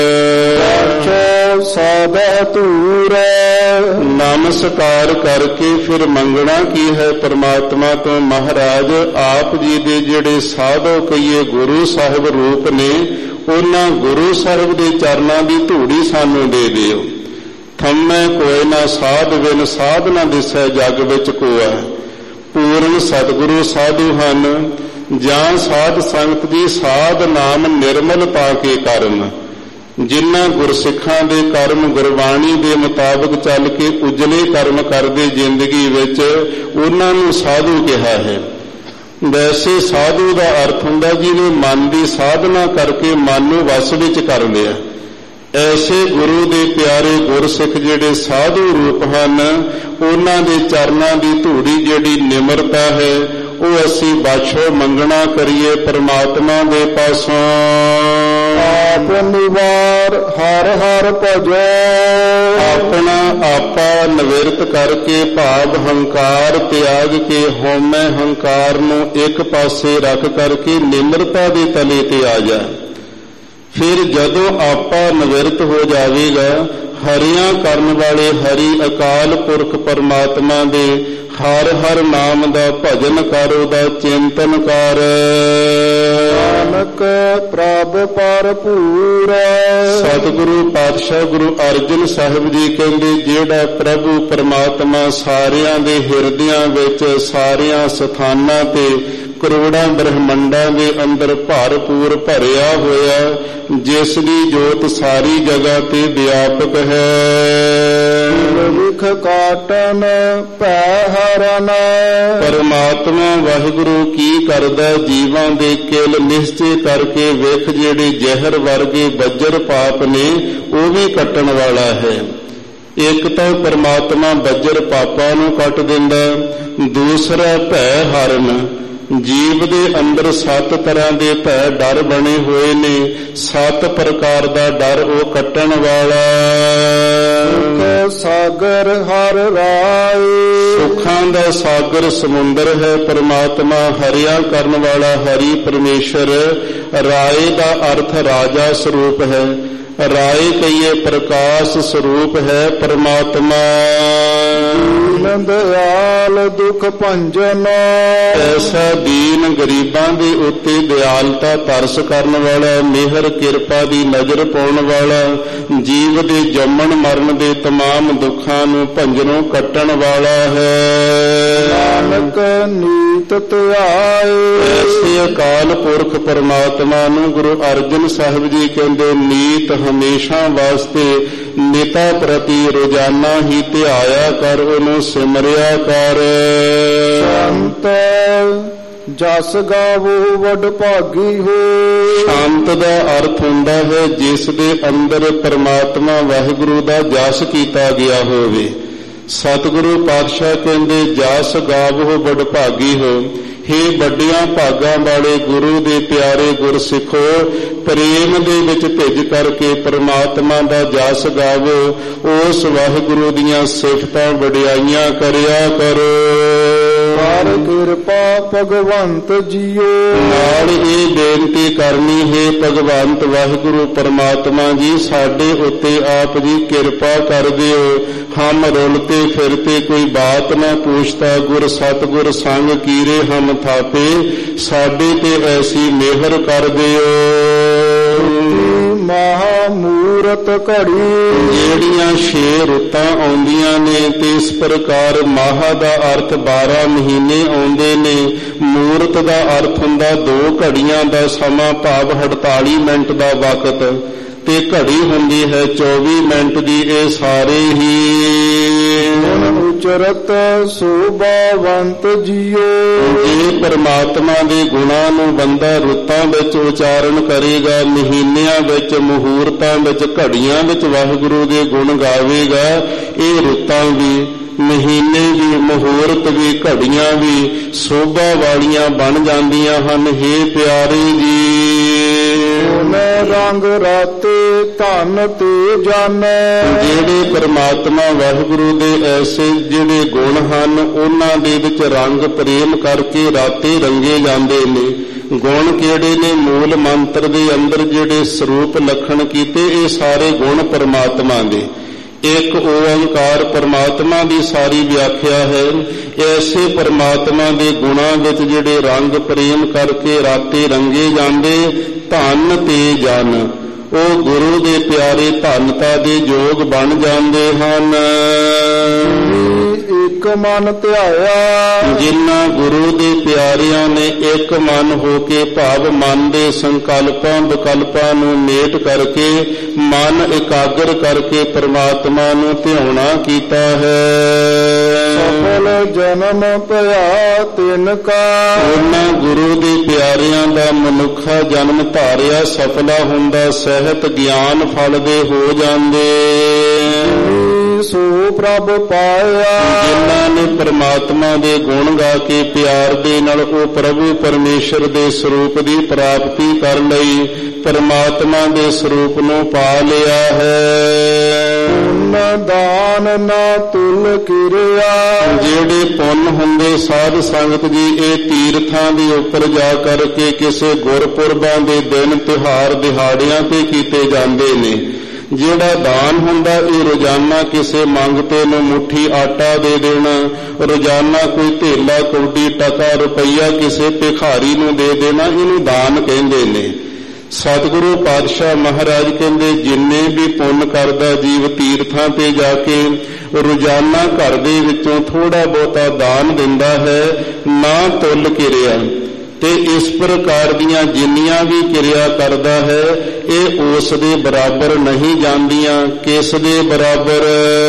ਸਾਧਾ ਧੂਰ। ਨਮਸਕਾਰ ਕਰਕੇ ਫਿਰ ਮੰਗਣਾ ਕੀ ਹੈ ਪਰਮਾਤਮਾ ਤੋਂ? ਮਹਾਰਾਜ ਆਪ ਜੀ ਦੇ ਜਿਹੜੇ ਸਾਧੂ ਕਹੀਏ ਗੁਰੂ ਸਾਹਿਬ ਰੂਪ ਨੇ, ਉਹਨਾਂ ਗੁਰੂ ਸਾਹਿਬ ਦੇ ਚਰਨਾਂ ਦੀ ਧੂੜੀ ਸਾਨੂੰ ਦੇ ਦਿਓ। ਥੰਮੈ ਕੋਇ ਨਾ ਸਾਧ ਬਿਨ ਸਾਧ ਨਾ ਦਿਸੈ ਜਗ ਵਿੱਚ ਕੋਆ। ਪੂਰਨ ਸਤਿਗੁਰੂ ਸਾਧੂ ਹਨ ਜਾਂ ਸਾਧ ਸੰਗਤ ਦੀ ਸਾਧ ਨਾਮ ਨਿਰਮਲ ਪਾ ਕੇ ਕਰਮ। ਜਿਨ੍ਹਾਂ ਗੁਰਸਿੱਖਾਂ ਦੇ ਕਰਮ ਗੁਰਬਾਣੀ ਦੇ ਮੁਤਾਬਕ ਚੱਲ ਕੇ ਉਜਲੇ ਕਰਮ ਕਰਦੇ ਜ਼ਿੰਦਗੀ ਵਿੱਚ, ਉਹਨਾਂ ਨੂੰ ਸਾਧੂ ਕਿਹਾ ਹੈ। ਵੈਸੇ ਸਾਧੂ ਦਾ ਅਰਥ ਹੁੰਦਾ ਜਿਹਨੇ ਮਨ ਦੀ ਸਾਧਨਾ ਕਰਕੇ ਮਨ ਨੂੰ ਵਸ ਵਿੱਚ ਕਰ ਲਿਆ। ਐਸੇ ਗੁਰੂ ਦੇ ਪਿਆਰੇ ਗੁਰਸਿੱਖ ਜਿਹੜੇ ਸਾਧੂ ਰੂਪ ਹਨ, ਉਹਨਾਂ ਦੇ ਚਰਨਾਂ ਦੀ ਧੂੜੀ ਜਿਹੜੀ ਨਿਮਰਤਾ ਹੈ, ਉਹ ਅਸੀਂ ਬਖਸ਼ੋ ਮੰਗਣਾ ਕਰੀਏ ਪਰਮਾਤਮਾ ਦੇ ਪਾਸੋਂ। ਆਪ ਨਿਵਾਰ ਹਰ ਹਰ ਭਜੋ। ਆਪਣਾ ਆਪਾ ਨਿਵਰਤ ਕਰਕੇ ਭਾਵ ਹੰਕਾਰ ਤਿਆਗ ਕੇ ਹਉਮੈ ਹੰਕਾਰ ਨੂੰ ਇੱਕ ਪਾਸੇ ਰੱਖ ਕਰਕੇ ਨਿਮਰਤਾ ਦੇ ਤਲੇ ਤੇ ਆ ਜਾ। ਫਿਰ ਜਦੋਂ ਆਪਾ ਨਿਵਰਤ ਹੋ ਜਾਵੇਗਾ, ਹਰੀਆਂ ਕਰਨ ਵਾਲੇ ਹਰੀ ਅਕਾਲ ਪੁਰਖ ਪਰਮਾਤਮਾ ਦੇ ਹਰ ਹਰ ਨਾਮ ਦਾ ਭਜਨ ਕਰ, ਉਹਦਾ ਚਿੰਤਨ ਕਰ। ਨਾਨਕ ਪ੍ਰਭ ਭਰਪੂਰ। ਸਤਿਗੁਰੂ ਪਾਤਸ਼ਾਹ ਗੁਰੂ ਅਰਜਨ ਸਾਹਿਬ ਜੀ ਕਹਿੰਦੇ, ਜਿਹੜਾ ਪ੍ਰਭੂ ਪਰਮਾਤਮਾ ਸਾਰਿਆਂ ਦੇ ਹਿਰਦਿਆਂ ਵਿੱਚ ਸਾਰਿਆਂ ਸਥਾਨਾਂ ਤੇ ਕਰੋੜਾਂ ਬ੍ਰਹਮੰਡਾਂ ਦੇ ਅੰਦਰ ਭਰਪੂਰ ਭਰਿਆ ਹੋਇਆ, ਜਿਸ ਦੀ ਜੋਤ ਸਾਰੀ ਜਗ੍ਹਾ ਤੇ ਵਿਆਪਕ ਹੈ। ਲਿਖ ਕਾਟਨ ਭੈ ਹਰਨ। ਪਰਮਾਤਮਾ ਵਾਹਿਗੁਰੂ ਕੀ ਕਰਦਾ? ਜੀਵਾਂ ਦੇ ਕਿਲ ਨਿਸ਼ਚੇ ਕਰਕੇ ਵੇਖ ਜਿਹੜੇ ਜ਼ਹਿਰ ਵਰਗੇ ਬੱਜਰ ਪਾਪ ਨੇ, ਉਹ ਵੀ ਕੱਟਣ ਵਾਲਾ ਹੈ। ਇੱਕ ਤਾਂ ਪਰਮਾਤਮਾ ਬੱਜਰ ਪਾਪਾਂ ਨੂੰ ਕੱਟ ਦਿੰਦਾ, ਦੂਸਰਾ ਭੈ ਹਰਨ। ਜੀਵ ਦੇ ਅੰਦਰ 7 ਤਰ੍ਹਾਂ ਦੇ ਭੈ ਡਰ ਬਣੇ ਹੋਏ ਨੇ, 7 ਪ੍ਰਕਾਰ ਦਾ ਡਰ ਉਹ ਕੱਟਣ ਵਾਲਾ। ਸਾਗਰ ਹਰ ਰਾਏ। ਸੁੱਖਾਂ ਦਾ ਸਾਗਰ ਸਮੁੰਦਰ ਹੈ ਪਰਮਾਤਮਾ, ਹਰਿਆ ਕਰਨ ਵਾਲਾ ਹਰੀ ਪਰਮੇਸ਼ਰ। ਰਾਏ ਦਾ ਅਰਥ ਰਾਜਾ ਸਰੂਪ ਹੈ। ਰਾਏ ਕਹੀਏ ਪ੍ਰਕਾਸ਼ ਸਰੂਪ ਹੈ ਪਰਮਾਤਮਾ। ਦਿਆਲ ਦੁਖ ਭੰਜਨ। ਐਸਾ ਦੀਨ ਗਰੀਬਾਂ ਦੇ ਉੱਤੇ ਦਿਆਲਤਾ ਤਰਸ ਕਰਨ ਵਾਲਾ, ਮਿਹਰ ਕਿਰਪਾ ਦੀ ਨਜ਼ਰ ਪਾਉਣ ਵਾਲਾ, ਜੀਵ ਦੇ ਜੰਮਣ ਮਰਨ ਦੇ ਤਮਾਮ ਦੁੱਖਾਂ ਨੂੰ ਭੰਜਨੋਂ ਕੱਟਣ ਵਾਲਾ ਹੈ। ਨਾਨਕ ਨੀਤ ਧਿਆਏ। ਐਸੇ ਅਕਾਲ ਪੁਰਖ ਪਰਮਾਤਮਾ ਨੂੰ ਗੁਰੂ ਅਰਜਨ ਸਾਹਿਬ ਜੀ ਕਹਿੰਦੇ, ਨੀਤ ਹਮੇਸ਼ਾ ਵਾਸਤੇ ਨਿਤਾ ਪ੍ਰਤੀ ਰੋਜ਼ਾਨਾ ਹੀ ਧਿਆਇਆ ਕਰ, ਉਹਨੂੰ ਸਿਮਰਿਆ ਕਰ। ਸੰਤ ਜਸ ਗਾਵੋ ਵਡ ਭਾਗੀ ਹੋ। ਸ਼ਾਂਤ ਦਾ ਅਰਥ ਹੁੰਦਾ ਹੈ ਜਿਸ ਦੇ ਅੰਦਰ ਪਰਮਾਤਮਾ ਵਾਹਿਗੁਰੂ ਦਾ ਜਸ ਕੀਤਾ ਗਿਆ ਹੋਵੇ। ਸਤਿਗੁਰੂ ਪਾਤਸ਼ਾਹ ਕਹਿੰਦੇ, ਜਸ ਗਾਵੋ ਵਡ ਭਾਗੀ ਹੋ। ਹੇ ਵੱਡੀਆਂ ਭਾਗਾਂ ਵਾਲੇ ਗੁਰੂ ਦੇ ਪਿਆਰੇ ਗੁਰਸਿੱਖੋ, ਪ੍ਰੇਮ ਦੇ ਵਿੱਚ ਭਿੱਜ ਕਰਕੇ ਪਰਮਾਤਮਾ ਦਾ ਜਸ ਗਾਵੋ, ਉਸ ਵਾਹਿਗੁਰੂ ਦੀਆਂ ਸਿਫਤਾਂ ਵਡਿਆਈਆਂ ਕਰਿਆ ਕਰੋ। ਕਰ ਕਿਰਪਾ ਭਗਵੰਤ ਜੀਓ। ਨਾਲ ਇਹ ਬੇਨਤੀ ਕਰਨੀ ਹੈ ਭਗਵੰਤ ਵਾਹਿਗੁਰੂ ਪਰਮਾਤਮਾ ਜੀ, ਸਾਡੇ ਉੱਤੇ ਆਪ ਜੀ ਕਿਰਪਾ ਕਰ ਦਿਓ। ਹਮ ਰੁਲਤੇ ਫਿਰਤੇ ਕੋਈ ਬਾਤ ਨਾ ਪੁੱਛਤਾ, ਗੁਰ ਸਤਿਗੁਰ ਸੰਗ ਕੀਰੇ ਹਮ ਥਾਪੇ, ਸਾਡੇ ਤੇ ਐਸੀ ਮਿਹਰ ਕਰ ਦਿਓ। ਮਹਾ ਮੂਰਤ ਘੜੀ ਜਿਹੜੀਆਂ 6 ਰੁੱਤਾਂ ਆਉਂਦੀਆਂ ਨੇ ਤੇ ਇਸ ਪ੍ਰਕਾਰ ਮਾਹ ਦਾ ਅਰਥ 12 ਮਹੀਨੇ ਆਉਂਦੇ ਨੇ। ਮੂਰਤ ਦਾ ਅਰਥ ਹੁੰਦਾ 2 ਘੜੀਆਂ ਦਾ ਸਮਾਂ, ਭਾਵ 48 ਮਿੰਟ ਦਾ ਵਕਤ, ਤੇ ਘੜੀ ਹੁੰਦੀ ਹੈ 24 ਮਿੰਟ ਦੀ। ਇਹ ਸਾਰੇ ਹੀ ਉਚਰਤ ਸੋਭਾਵੰਤ ਜੀਓ। ਜੇ ਪਰਮਾਤਮਾ ਦੇ ਗੁਣਾਂ ਨੂੰ ਬੰਦਾ ਰੁੱਤਾਂ ਵਿੱਚ ਉਚਾਰਨ ਕਰੇਗਾ, ਮਹੀਨਿਆਂ ਵਿੱਚ, ਮੁਹੂਰਤਾਂ ਵਿੱਚ, ਘੜੀਆਂ ਵਿੱਚ ਵਾਹਿਗੁਰੂ ਦੇ ਗੁਣ ਗਾਵੇਗਾ, ਇਹ ਰੁੱਤਾਂ ਵੀ, ਮਹੀਨੇ ਵੀ, ਮੁਹੂਰਤ ਵੀ, ਘੜੀਆਂ ਵੀ ਸੋਭਾ ਵਾਲੀਆਂ ਬਣ ਜਾਂਦੀਆਂ ਹਨ। ਹੇ ਪਿਆਰੇ ਜੀ, ਮੈਂ ਰੰਗ ਰਾਤੇ ਧਨ ਤੇ ਜਾਣੈ। ਜਿਹੜੇ ਪਰਮਾਤਮਾ ਵਾਹਿਗੁਰੂ ਦੇ ਐਸੇ ਜਿਹੜੇ ਗੁਣ ਹਨ, ਉਹਨਾਂ ਦੇ ਵਿੱਚ ਰੰਗ ਪ੍ਰੇਮ ਕਰਕੇ ਰਾਤੇ ਰੰਗੇ ਜਾਂਦੇ ਨੇ। ਗੁਣ ਕਿਹੜੇ ਨੇ? ਮੂਲ ਮੰਤਰ ਦੇ ਅੰਦਰ ਜਿਹੜੇ ਸਰੂਪ ਲਖਣ ਕੀਤੇ, ਇਹ ਸਾਰੇ ਗੁਣ ਪਰਮਾਤਮਾ ਦੇ। ਇੱਕ ਓੰਕਾਰ ਪਰਮਾਤਮਾ ਦੀ ਸਾਰੀ ਵਿਆਖਿਆ ਹੈ। ਐਸੇ ਪਰਮਾਤਮਾ ਦੇ ਗੁਣਾਂ ਵਿੱਚ ਜਿਹੜੇ ਰੰਗ ਪ੍ਰੇਮ ਕਰਕੇ ਰਾਤੇ ਰੰਗੇ ਜਾਂਦੇ, ਧਨ ਤੇ ਜਨ, ਉਹ ਗੁਰੂ ਦੇ ਪਿਆਰੇ ਧਨਤਾ ਦੇ ਯੋਗ ਬਣ ਜਾਂਦੇ ਹਨ। ਇੱਕ ਮਨ ਧਿਆਇਆ, ਜਿਨ੍ਹਾਂ ਗੁਰੂ ਦੇ ਪਿਆਰਿਆਂ ਨੇ ਇੱਕ ਮਨ ਹੋ ਕੇ, ਭਾਵ ਮਨ ਦੇ ਸੰਕਲਪਾਂ ਵਿਕਲਪਾਂ ਨੂੰ ਮੇਟ ਕਰਕੇ, ਮਨ ਇਕਾਗਰ ਕਰਕੇ ਪਰਮਾਤਮਾ ਨੂੰ ਧਿਆਉਣਾ ਕੀਤਾ ਹੈ। ਸਫਲ ਜਨਮ ਭਇਆ ਤਿਨ ਕਾ, ਉਹਨਾਂ ਗੁਰੂ ਦੇ ਪਿਆਰਿਆਂ ਦਾ ਮਨੁੱਖਾ ਜਨਮ ਧਾਰਿਆ ਸਫਲਾ ਹੁੰਦਾ, ਸਹਿਤ ਗਿਆਨ ਫਲ ਦੇ ਹੋ ਜਾਂਦੇ। ਸੋ ਪ੍ਰਭ ਪਾਇਆ, ਜਿਨ੍ਹਾਂ ਨੇ ਪਰਮਾਤਮਾ ਦੇ ਗੁਣ ਗਾ ਕੇ ਪਿਆਰ ਦੇ ਨਾਲ ਉਹ ਪ੍ਰਭੂ ਪਰਮੇਸ਼ਰ ਦੇ ਸਰੂਪ ਦੀ ਪ੍ਰਾਪਤੀ ਕਰ ਲਈ, ਪਰਮਾਤਮਾ ਦੇ ਸਰੂਪ ਨੂੰ ਪਾ ਲਿਆ ਹੈ। ਪੁੰਨ ਦਾਨ ਨਾ ਤੁਲ ਕਿਰਿਆ, ਜਿਹੜੇ ਪੁੰਨ ਹੁੰਦੇ ਸਾਧ ਸੰਗਤ ਜੀ, ਇਹ ਤੀਰਥਾਂ ਦੇ ਉੱਪਰ ਜਾ ਕਰਕੇ ਕਿਸੇ ਗੁਰਪੁਰਬਾਂ ਦੇ ਦਿਨ ਤਿਉਹਾਰ ਦਿਹਾੜਿਆਂ ਤੇ ਕੀਤੇ ਜਾਂਦੇ ਨੇ। ਜਿਹੜਾ ਦਾਨ ਹੁੰਦਾ, ਇਹ ਰੋਜ਼ਾਨਾ ਕਿਸੇ ਮੰਗਤੇ ਨੂੰ ਮੁੱਠੀ ਆਟਾ ਦੇ ਦੇਣਾ, ਰੋਜ਼ਾਨਾ ਕੋਈ ਧੇਲਾ ਕੌਡੀ ਟਕਾ ਰੁਪਈਆ ਕਿਸੇ ਭਿਖਾਰੀ ਨੂੰ ਦੇ ਦੇਣਾ, ਇਹਨੂੰ ਦਾਨ ਕਹਿੰਦੇ ਨੇ। ਸਤਿਗੁਰੂ ਪਾਤਸ਼ਾਹ ਮਹਾਰਾਜ ਕਹਿੰਦੇ, ਜਿੰਨੇ ਵੀ ਪੁੰਨ ਕਰਦਾ ਜੀਵ ਤੀਰਥਾਂ ਤੇ ਜਾ ਕੇ ਰੋਜ਼ਾਨਾ ਘਰ ਦੇ ਵਿੱਚੋਂ ਥੋੜਾ ਬਹੁਤਾ ਦਾਨ ਦਿੰਦਾ ਹੈ, ਨਾ ਤੁਲ ਕਿਰਿਆ, ਤੇ ਇਸ ਪ੍ਰਕਾਰ ਦੀਆਂ ਜਿੰਨੀਆਂ ਵੀ ਕਿਰਿਆ ਕਰਦਾ ਹੈ, ਇਹ ਉਸ ਦੇ ਬਰਾਬਰ ਨਹੀਂ ਜਾਂਦੀਆਂ। ਕਿਸ ਦੇ ਬਰਾਬਰ?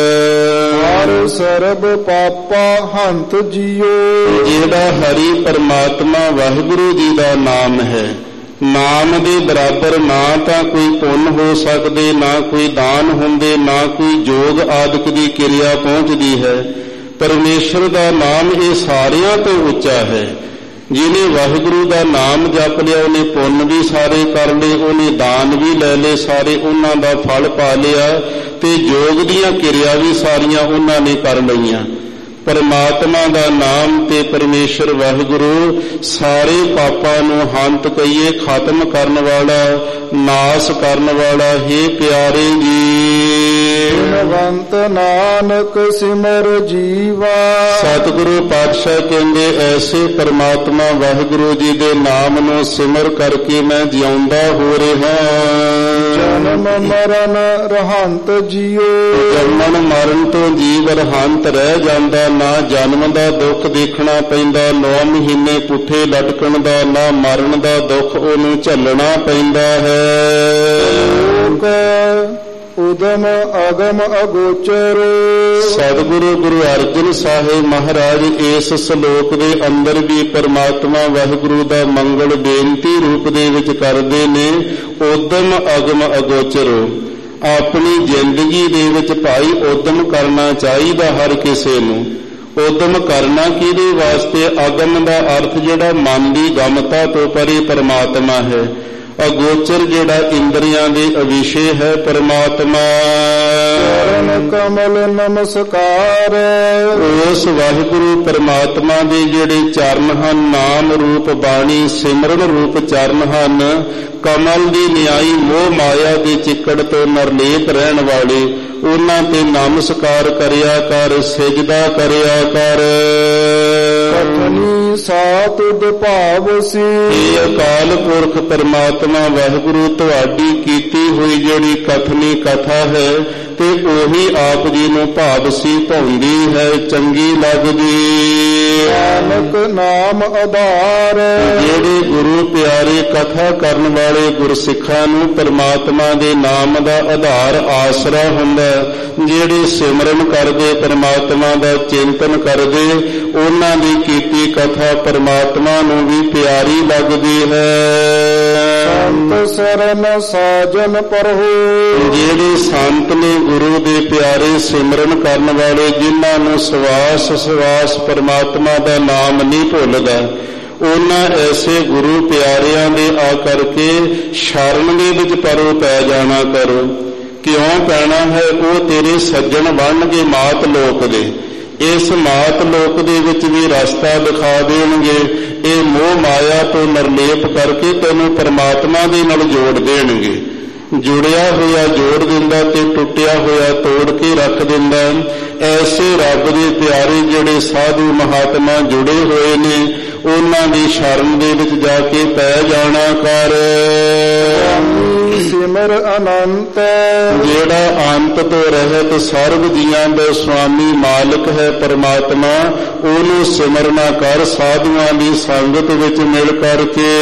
ਹਰ ਸਰਬ ਪਾਪਾ ਹੰਤ ਜੀਓ। ਜਿਹੜਾ ਹਰੀ ਪਰਮਾਤਮਾ ਵਾਹਿਗੁਰੂ ਜੀ ਦਾ ਨਾਮ ਹੈ, ਨਾਮ ਦੇ ਬਰਾਬਰ ਨਾ ਤਾਂ ਕੋਈ ਪੁੰਨ ਹੋ ਸਕਦੇ, ਨਾ ਕੋਈ ਦਾਨ ਹੁੰਦੇ, ਨਾ ਕੋਈ ਜੋਗ ਆਦਿਕ ਦੀ ਕਿਰਿਆ ਪਹੁੰਚਦੀ ਹੈ। ਪਰਮੇਸ਼ਰ ਦਾ ਨਾਮ ਇਹ ਸਾਰਿਆਂ ਤੋਂ ਉੱਚਾ ਹੈ। ਜਿਹਨੇ ਵਾਹਿਗੁਰੂ ਦਾ ਨਾਮ ਜਪ ਲਿਆ, ਉਹਨੇ ਪੁੰਨ ਵੀ ਸਾਰੇ ਕਰ ਲਏ, ਉਹਨੇ ਦਾਨ ਵੀ ਲੈ ਲਏ ਸਾਰੇ, ਉਹਨਾਂ ਦਾ ਫਲ ਪਾ ਲਿਆ, ਤੇ ਯੋਗ ਦੀਆਂ ਕਿਰਿਆ ਵੀ ਸਾਰੀਆਂ ਉਹਨਾਂ ਨੇ ਕਰ ਲਈਆਂ। ਪਰਮਾਤਮਾ ਦਾ ਨਾਮ ਤੇ ਪਰਮੇਸ਼ਰ ਵਾਹਿਗੁਰੂ ਸਾਰੇ ਪਾਪਾਂ ਨੂੰ ਹੰਤ ਕਹੀਏ, ਖਤਮ ਕਰਨ ਵਾਲਾ, ਨਾਸ ਕਰਨ ਵਾਲਾ। ਹੀ ਪਿਆਰੇ ਜੀ, ਭਗਵੰਤ ਨਾਨਕ ਸਿਮਰ ਜੀਵਾ। ਸਤਿਗੁਰੂ ਪਾਤਸ਼ਾਹ ਕਹਿੰਦੇ, ਐਸੇ ਪਰਮਾਤਮਾ ਵਾਹਿਗੁਰੂ ਜੀ ਦੇ ਨਾਮ ਨੂੰ ਸਿਮਰ ਕਰਕੇ ਮੈਂ ਜਿਉਂਦਾ ਹੋ ਰਿਹਾ। ਜਨਮ ਮਰਨ ਰਹੰਤ ਜੀਓ। ਜਨਮ ਮਰਨ ਤੋਂ ਜੀਵ ਰਹੰਤ ਰਹਿ ਜਾਂਦਾ, ਨਾ ਜਨਮ ਦਾ ਦੁੱਖ ਦੇਖਣਾ ਪੈਂਦਾ, 9 ਮਹੀਨੇ ਪੁੱਠੇ ਲਟਕਣ ਦਾ, ਨਾ ਮਰਨ ਦਾ ਦੁੱਖ ਉਹਨੂੰ ਝੱਲਣਾ ਪੈਂਦਾ ਹੈ। ਉਦਮ ਅਗਮ ਅਗੋਚਰ। ਸਤਿਗੁਰੂ ਗੁਰੂ ਅਰਜਨ ਸਾਹਿਬ ਮਹਾਰਾਜ ਇਸ ਸ਼ਲੋਕ ਦੇ ਅੰਦਰ ਵੀ ਪਰਮਾਤਮਾ ਵਾਹਿਗੁਰੂ ਦਾ ਮੰਗਲ ਬੇਨਤੀ ਰੂਪ ਦੇ ਵਿੱਚ ਕਰਦੇ ਨੇ। ਉਦਮ ਅਗਮ ਅਗੋਚਰ, ਆਪਣੀ ਜ਼ਿੰਦਗੀ ਦੇ ਵਿੱਚ ਭਾਈ ਉਦਮ ਕਰਨਾ ਚਾਹੀਦਾ ਹਰ ਕਿਸੇ ਨੂੰ। ਉਦਮ ਕਰਨਾ ਕਿਹਦੇ ਵਾਸਤੇ? ਅਗਮ ਦਾ ਅਰਥ ਜਿਹੜਾ ਮਨ ਦੀ ਗਮਤਾ ਤੋਂ ਪਰੇ ਪਰਮਾਤਮਾ ਹੈ। ਅਗੋਚਰ ਜਿਹੜਾ ਇੰਦਰੀਆਂ ਦੇ ਅਵਿਸ਼ੇ ਹੈ ਪਰਮਾਤਮਾ। ਚਰਨ ਕਮਲ ਨਮਸਕਾਰ, ਉਸ ਵਾਹਿਗੁਰੂ ਪਰਮਾਤਮਾ ਦੇ ਜਿਹੜੇ ਚਰਨ ਹਨ, ਨਾਮ ਰੂਪ ਬਾਣੀ ਸਿਮਰਨ ਰੂਪ ਚਰਨ ਹਨ, ਕਮਲ ਦੀ ਨਿਆਈ ਮੋਹ ਮਾਇਆ ਦੇ ਚਿੱਕੜ ਤੋਂ ਨਿਰਲੇਪ ਰਹਿਣ ਵਾਲੇ, ਉਹਨਾਂ ਤੇ ਨਮਸਕਾਰ ਕਰਿਆ ਕਰ, ਸਿਜਦਾ ਕਰਿਆ ਕਰ। ਕਥਨੀ ਸਾਤੁਧ ਭਾਵਸੀ, ਇਹ ਅਕਾਲ ਪੁਰਖ ਪਰਮਾਤਮਾ ਵਾਹਿਗੁਰੂ ਤੁਹਾਡੀ ਕੀਤੀ ਹੋਈ ਜਿਹੜੀ ਕਥਨੀ ਕਥਾ ਹੈ ਤੇ ਉਹੀ ਆਪ ਜੀ ਨੂੰ ਭਾਵਸੀ ਭਾਉਂਦੀ ਹੈ, ਚੰਗੀ ਲੱਗਦੀ। ਨਾਨਕ ਨਾਮ ਆਧਾਰ, ਜਿਹੜੇ ਗੁਰੂ ਪਿਆਰੇ ਕਥਾ ਕਰਨ ਵਾਲੇ ਗੁਰਸਿੱਖਾਂ ਨੂੰ ਪਰਮਾਤਮਾ ਦੇ ਨਾਮ ਦਾ ਆਧਾਰ ਆਸਰਾ ਹੁੰਦਾ। ਜਿਹੜੇ ਸਿਮਰਨ ਕਰਦੇ ਪਰਮਾਤਮਾ ਦਾ ਚਿੰਤਨ ਕਰਦੇ, ਉਹਨਾਂ ਦੀ ਕੀਤੀ ਕਥਾ ਪਰਮਾਤਮਾ ਨੂੰ ਵੀ ਪਿਆਰੀ ਲੱਗਦੀ ਹੈ। ਸੰਤ ਸਰਨ ਸਾਜਨ ਪਰਹੋ, ਜਿਹੜੇ ਸੰਤ ਨੇ ਗੁਰੂ ਦੇ ਪਿਆਰੇ ਸਿਮਰਨ ਕਰਨ ਵਾਲੇ, ਜਿਨ੍ਹਾਂ ਨੂੰ ਸਵਾਸ ਸਵਾਸ ਪਰਮਾਤਮਾ ਦਾ ਨਾਮ ਨਹੀਂ ਭੁੱਲਦਾ, ਉਹਨਾਂ ਐਸੇ ਗੁਰੂ ਪਿਆਰਿਆਂ ਦੇ ਆ ਕਰਕੇ ਸ਼ਰਨ ਦੇ ਵਿੱਚ ਪਰੋ ਪੈ ਜਾਣਾ ਕਰੋ। ਕਿਉਂ ਪੈਣਾ ਹੈ? ਉਹ ਤੇਰੇ ਸੱਜਣ ਬਣਨਗੇ ਮਾਤ ਲੋਕ ਦੇ। ਇਸ ਮਾਤ ਲੋਕ ਦੇ ਵਿੱਚ ਵੀ ਰਸਤਾ ਦਿਖਾ ਦੇਣਗੇ। ਇਹ ਮੋਹ ਮਾਇਆ ਤੋਂ ਨਿਰਲੇਪ ਕਰਕੇ ਤੈਨੂੰ ਪਰਮਾਤਮਾ ਦੇ ਨਾਲ ਜੋੜ ਦੇਣਗੇ। ਜੁੜਿਆ ਹੋਇਆ ਜੋੜ ਦਿੰਦਾ ਤੇ ਟੁੱਟਿਆ ਹੋਇਆ ਤੋੜ ਕੇ ਰੱਖ ਦਿੰਦਾ। ਐਸੇ ਰੱਬ ਦੇ ਪਿਆਰੇ ਜਿਹੜੇ ਸਾਧੂ ਮਹਾਤਮਾ ਜੁੜੇ ਹੋਏ ਨੇ, ਉਹਨਾਂ ਦੀ ਸ਼ਰਨ ਦੇ ਵਿੱਚ ਜਾ ਕੇ ਪੈ ਜਾਣਾ ਕਰ। ਸਿਮਰ ਅਨੰਤ, ਜਿਹੜਾ ਅੰਤ ਤੋਂ ਰਹਿਤ ਸਰਬ ਜੀਆਂ ਦਾ ਸੁਆਮੀ ਮਾਲਕ ਹੈ ਪਰਮਾਤਮਾ, ਉਹਨੂੰ ਸਿਮਰਨਾ ਕਰ ਸਾਧੂਆਂ ਦੀ ਸੰਗਤ ਵਿੱਚ ਮਿਲ ਕਰਕੇ।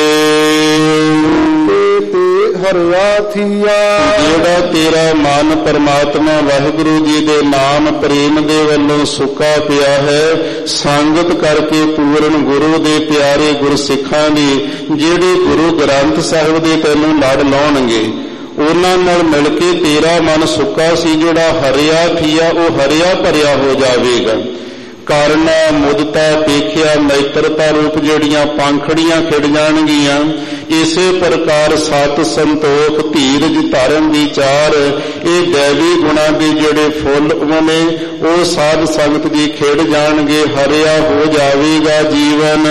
ਹਰਿਆ ਥੀਆ, ਜਿਹੜਾ ਤੇਰਾ ਮਨ ਪਰਮਾਤਮਾ ਵਾਹਿਗੁਰੂ ਜੀ ਦੇ ਨਾਮ ਪ੍ਰੇਮ ਦੇ ਵੱਲੋਂ ਸੁੱਕਾ ਪਿਆ ਹੈ, ਸੰਗਤ ਕਰਕੇ ਪੂਰਨ ਗੁਰੂ ਦੇ ਪਿਆਰੇ ਗੁਰਸਿੱਖਾਂ ਦੀ, ਜਿਹੜੇ ਗੁਰੂ ਗ੍ਰੰਥ ਸਾਹਿਬ ਦੇ ਤੈਨੂੰ ਲੜ ਲਾਉਣਗੇ, ਉਹਨਾਂ ਨਾਲ ਮਿਲ ਕੇ ਤੇਰਾ ਮਨ ਸੁੱਕਾ ਸੀ ਜਿਹੜਾ ਹਰਿਆ ਥੀਆ, ਉਹ ਹਰਿਆ ਭਰਿਆ ਹੋ ਜਾਵੇਗਾ। ਕਰਨਾ ਮੁਦਤਾ ਪੇਖਿਆ ਮੈਤਰਤਾ ਰੂਪ ਜਿਹੜੀਆਂ ਪੰਖੜੀਆਂ ਖਿੜ ਜਾਣਗੀਆਂ। ਇਸੇ ਪ੍ਰਕਾਰ ਸਤ ਸੰਤੋਖ ਧੀਰਜ ਧਰਮ ਵਿਚਾਰ, ਇਹ ਦੇਵੀ ਗੁਣਾਂ ਦੇ ਜਿਹੜੇ ਫੁੱਲ ਉਹਨੇ ਉਹ ਸਾਧ ਸੰਗਤ ਦੀ ਖਿੜ ਜਾਣਗੇ, ਹਰਿਆ ਹੋ ਜਾਵੇਗਾ ਜੀਵਨ।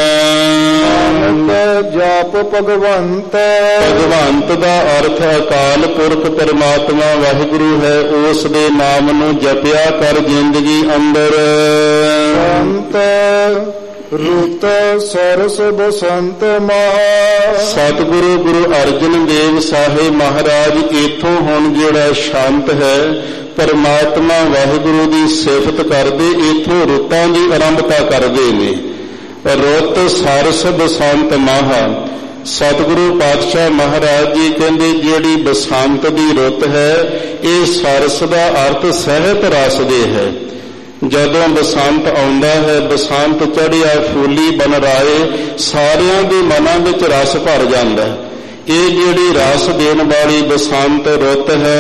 ਜਾਪ ਭਗਵੰਤ, ਭਗਵੰਤ ਦਾ ਅਰਥ ਅਕਾਲ ਪੁਰਖ ਪਰਮਾਤਮਾ ਵਾਹਿਗੁਰੂ ਹੈ। ਉਸ ਦੇ ਨਾਮ ਨੂੰ ਜਪਿਆ ਕਰ ਜ਼ਿੰਦਗੀ ਅੰਦਰ। ਸੰਤ ਰੁੱਤ ਸਰਸ ਬਸੰਤ ਮਹਾ, ਸਤਿਗੁਰੂ ਗੁਰੂ ਅਰਜਨ ਦੇਵ ਸਾਹਿਬ ਮਹਾਰਾਜ ਇਥੋਂ ਹੁਣ ਜਿਹੜਾ ਸ਼ਾਂਤ ਹੈ ਪਰਮਾਤਮਾ ਵਾਹਿਗੁਰੂ ਦੀ ਸਿਫਤ ਕਰਦੇ, ਇਥੋਂ ਰੁੱਤਾਂ ਦੀ ਆਰੰਭਤਾ ਕਰਦੇ ਨੇ। ਰੁੱਤ ਸਰਸ ਬਸੰਤ ਮਹਾ, ਸਤਿਗੁਰੂ ਪਾਤਸ਼ਾਹ ਮਹਾਰਾਜ ਜੀ ਕਹਿੰਦੇ ਜਿਹੜੀ ਬਸੰਤ ਦੀ ਰੁੱਤ ਹੈ, ਇਹ ਸਰਸ ਦਾ ਅਰਥ ਸਹਿਤ ਰਸ ਦੇ ਹੈ। ਜਦੋਂ ਬਸੰਤ ਆਉਂਦਾ ਹੈ, ਬਸੰਤ ਚੜ੍ਹਿਆ ਫੂਲੀ ਬਨ ਰਾਏ, ਸਾਰਿਆਂ ਦੇ ਮਨਾਂ ਵਿੱਚ ਰਸ ਭਰ ਜਾਂਦਾ। ਇਹ ਜਿਹੜੀ ਰਸ ਦੇਣ ਵਾਲੀ ਬਸੰਤ ਰੁੱਤ ਹੈ।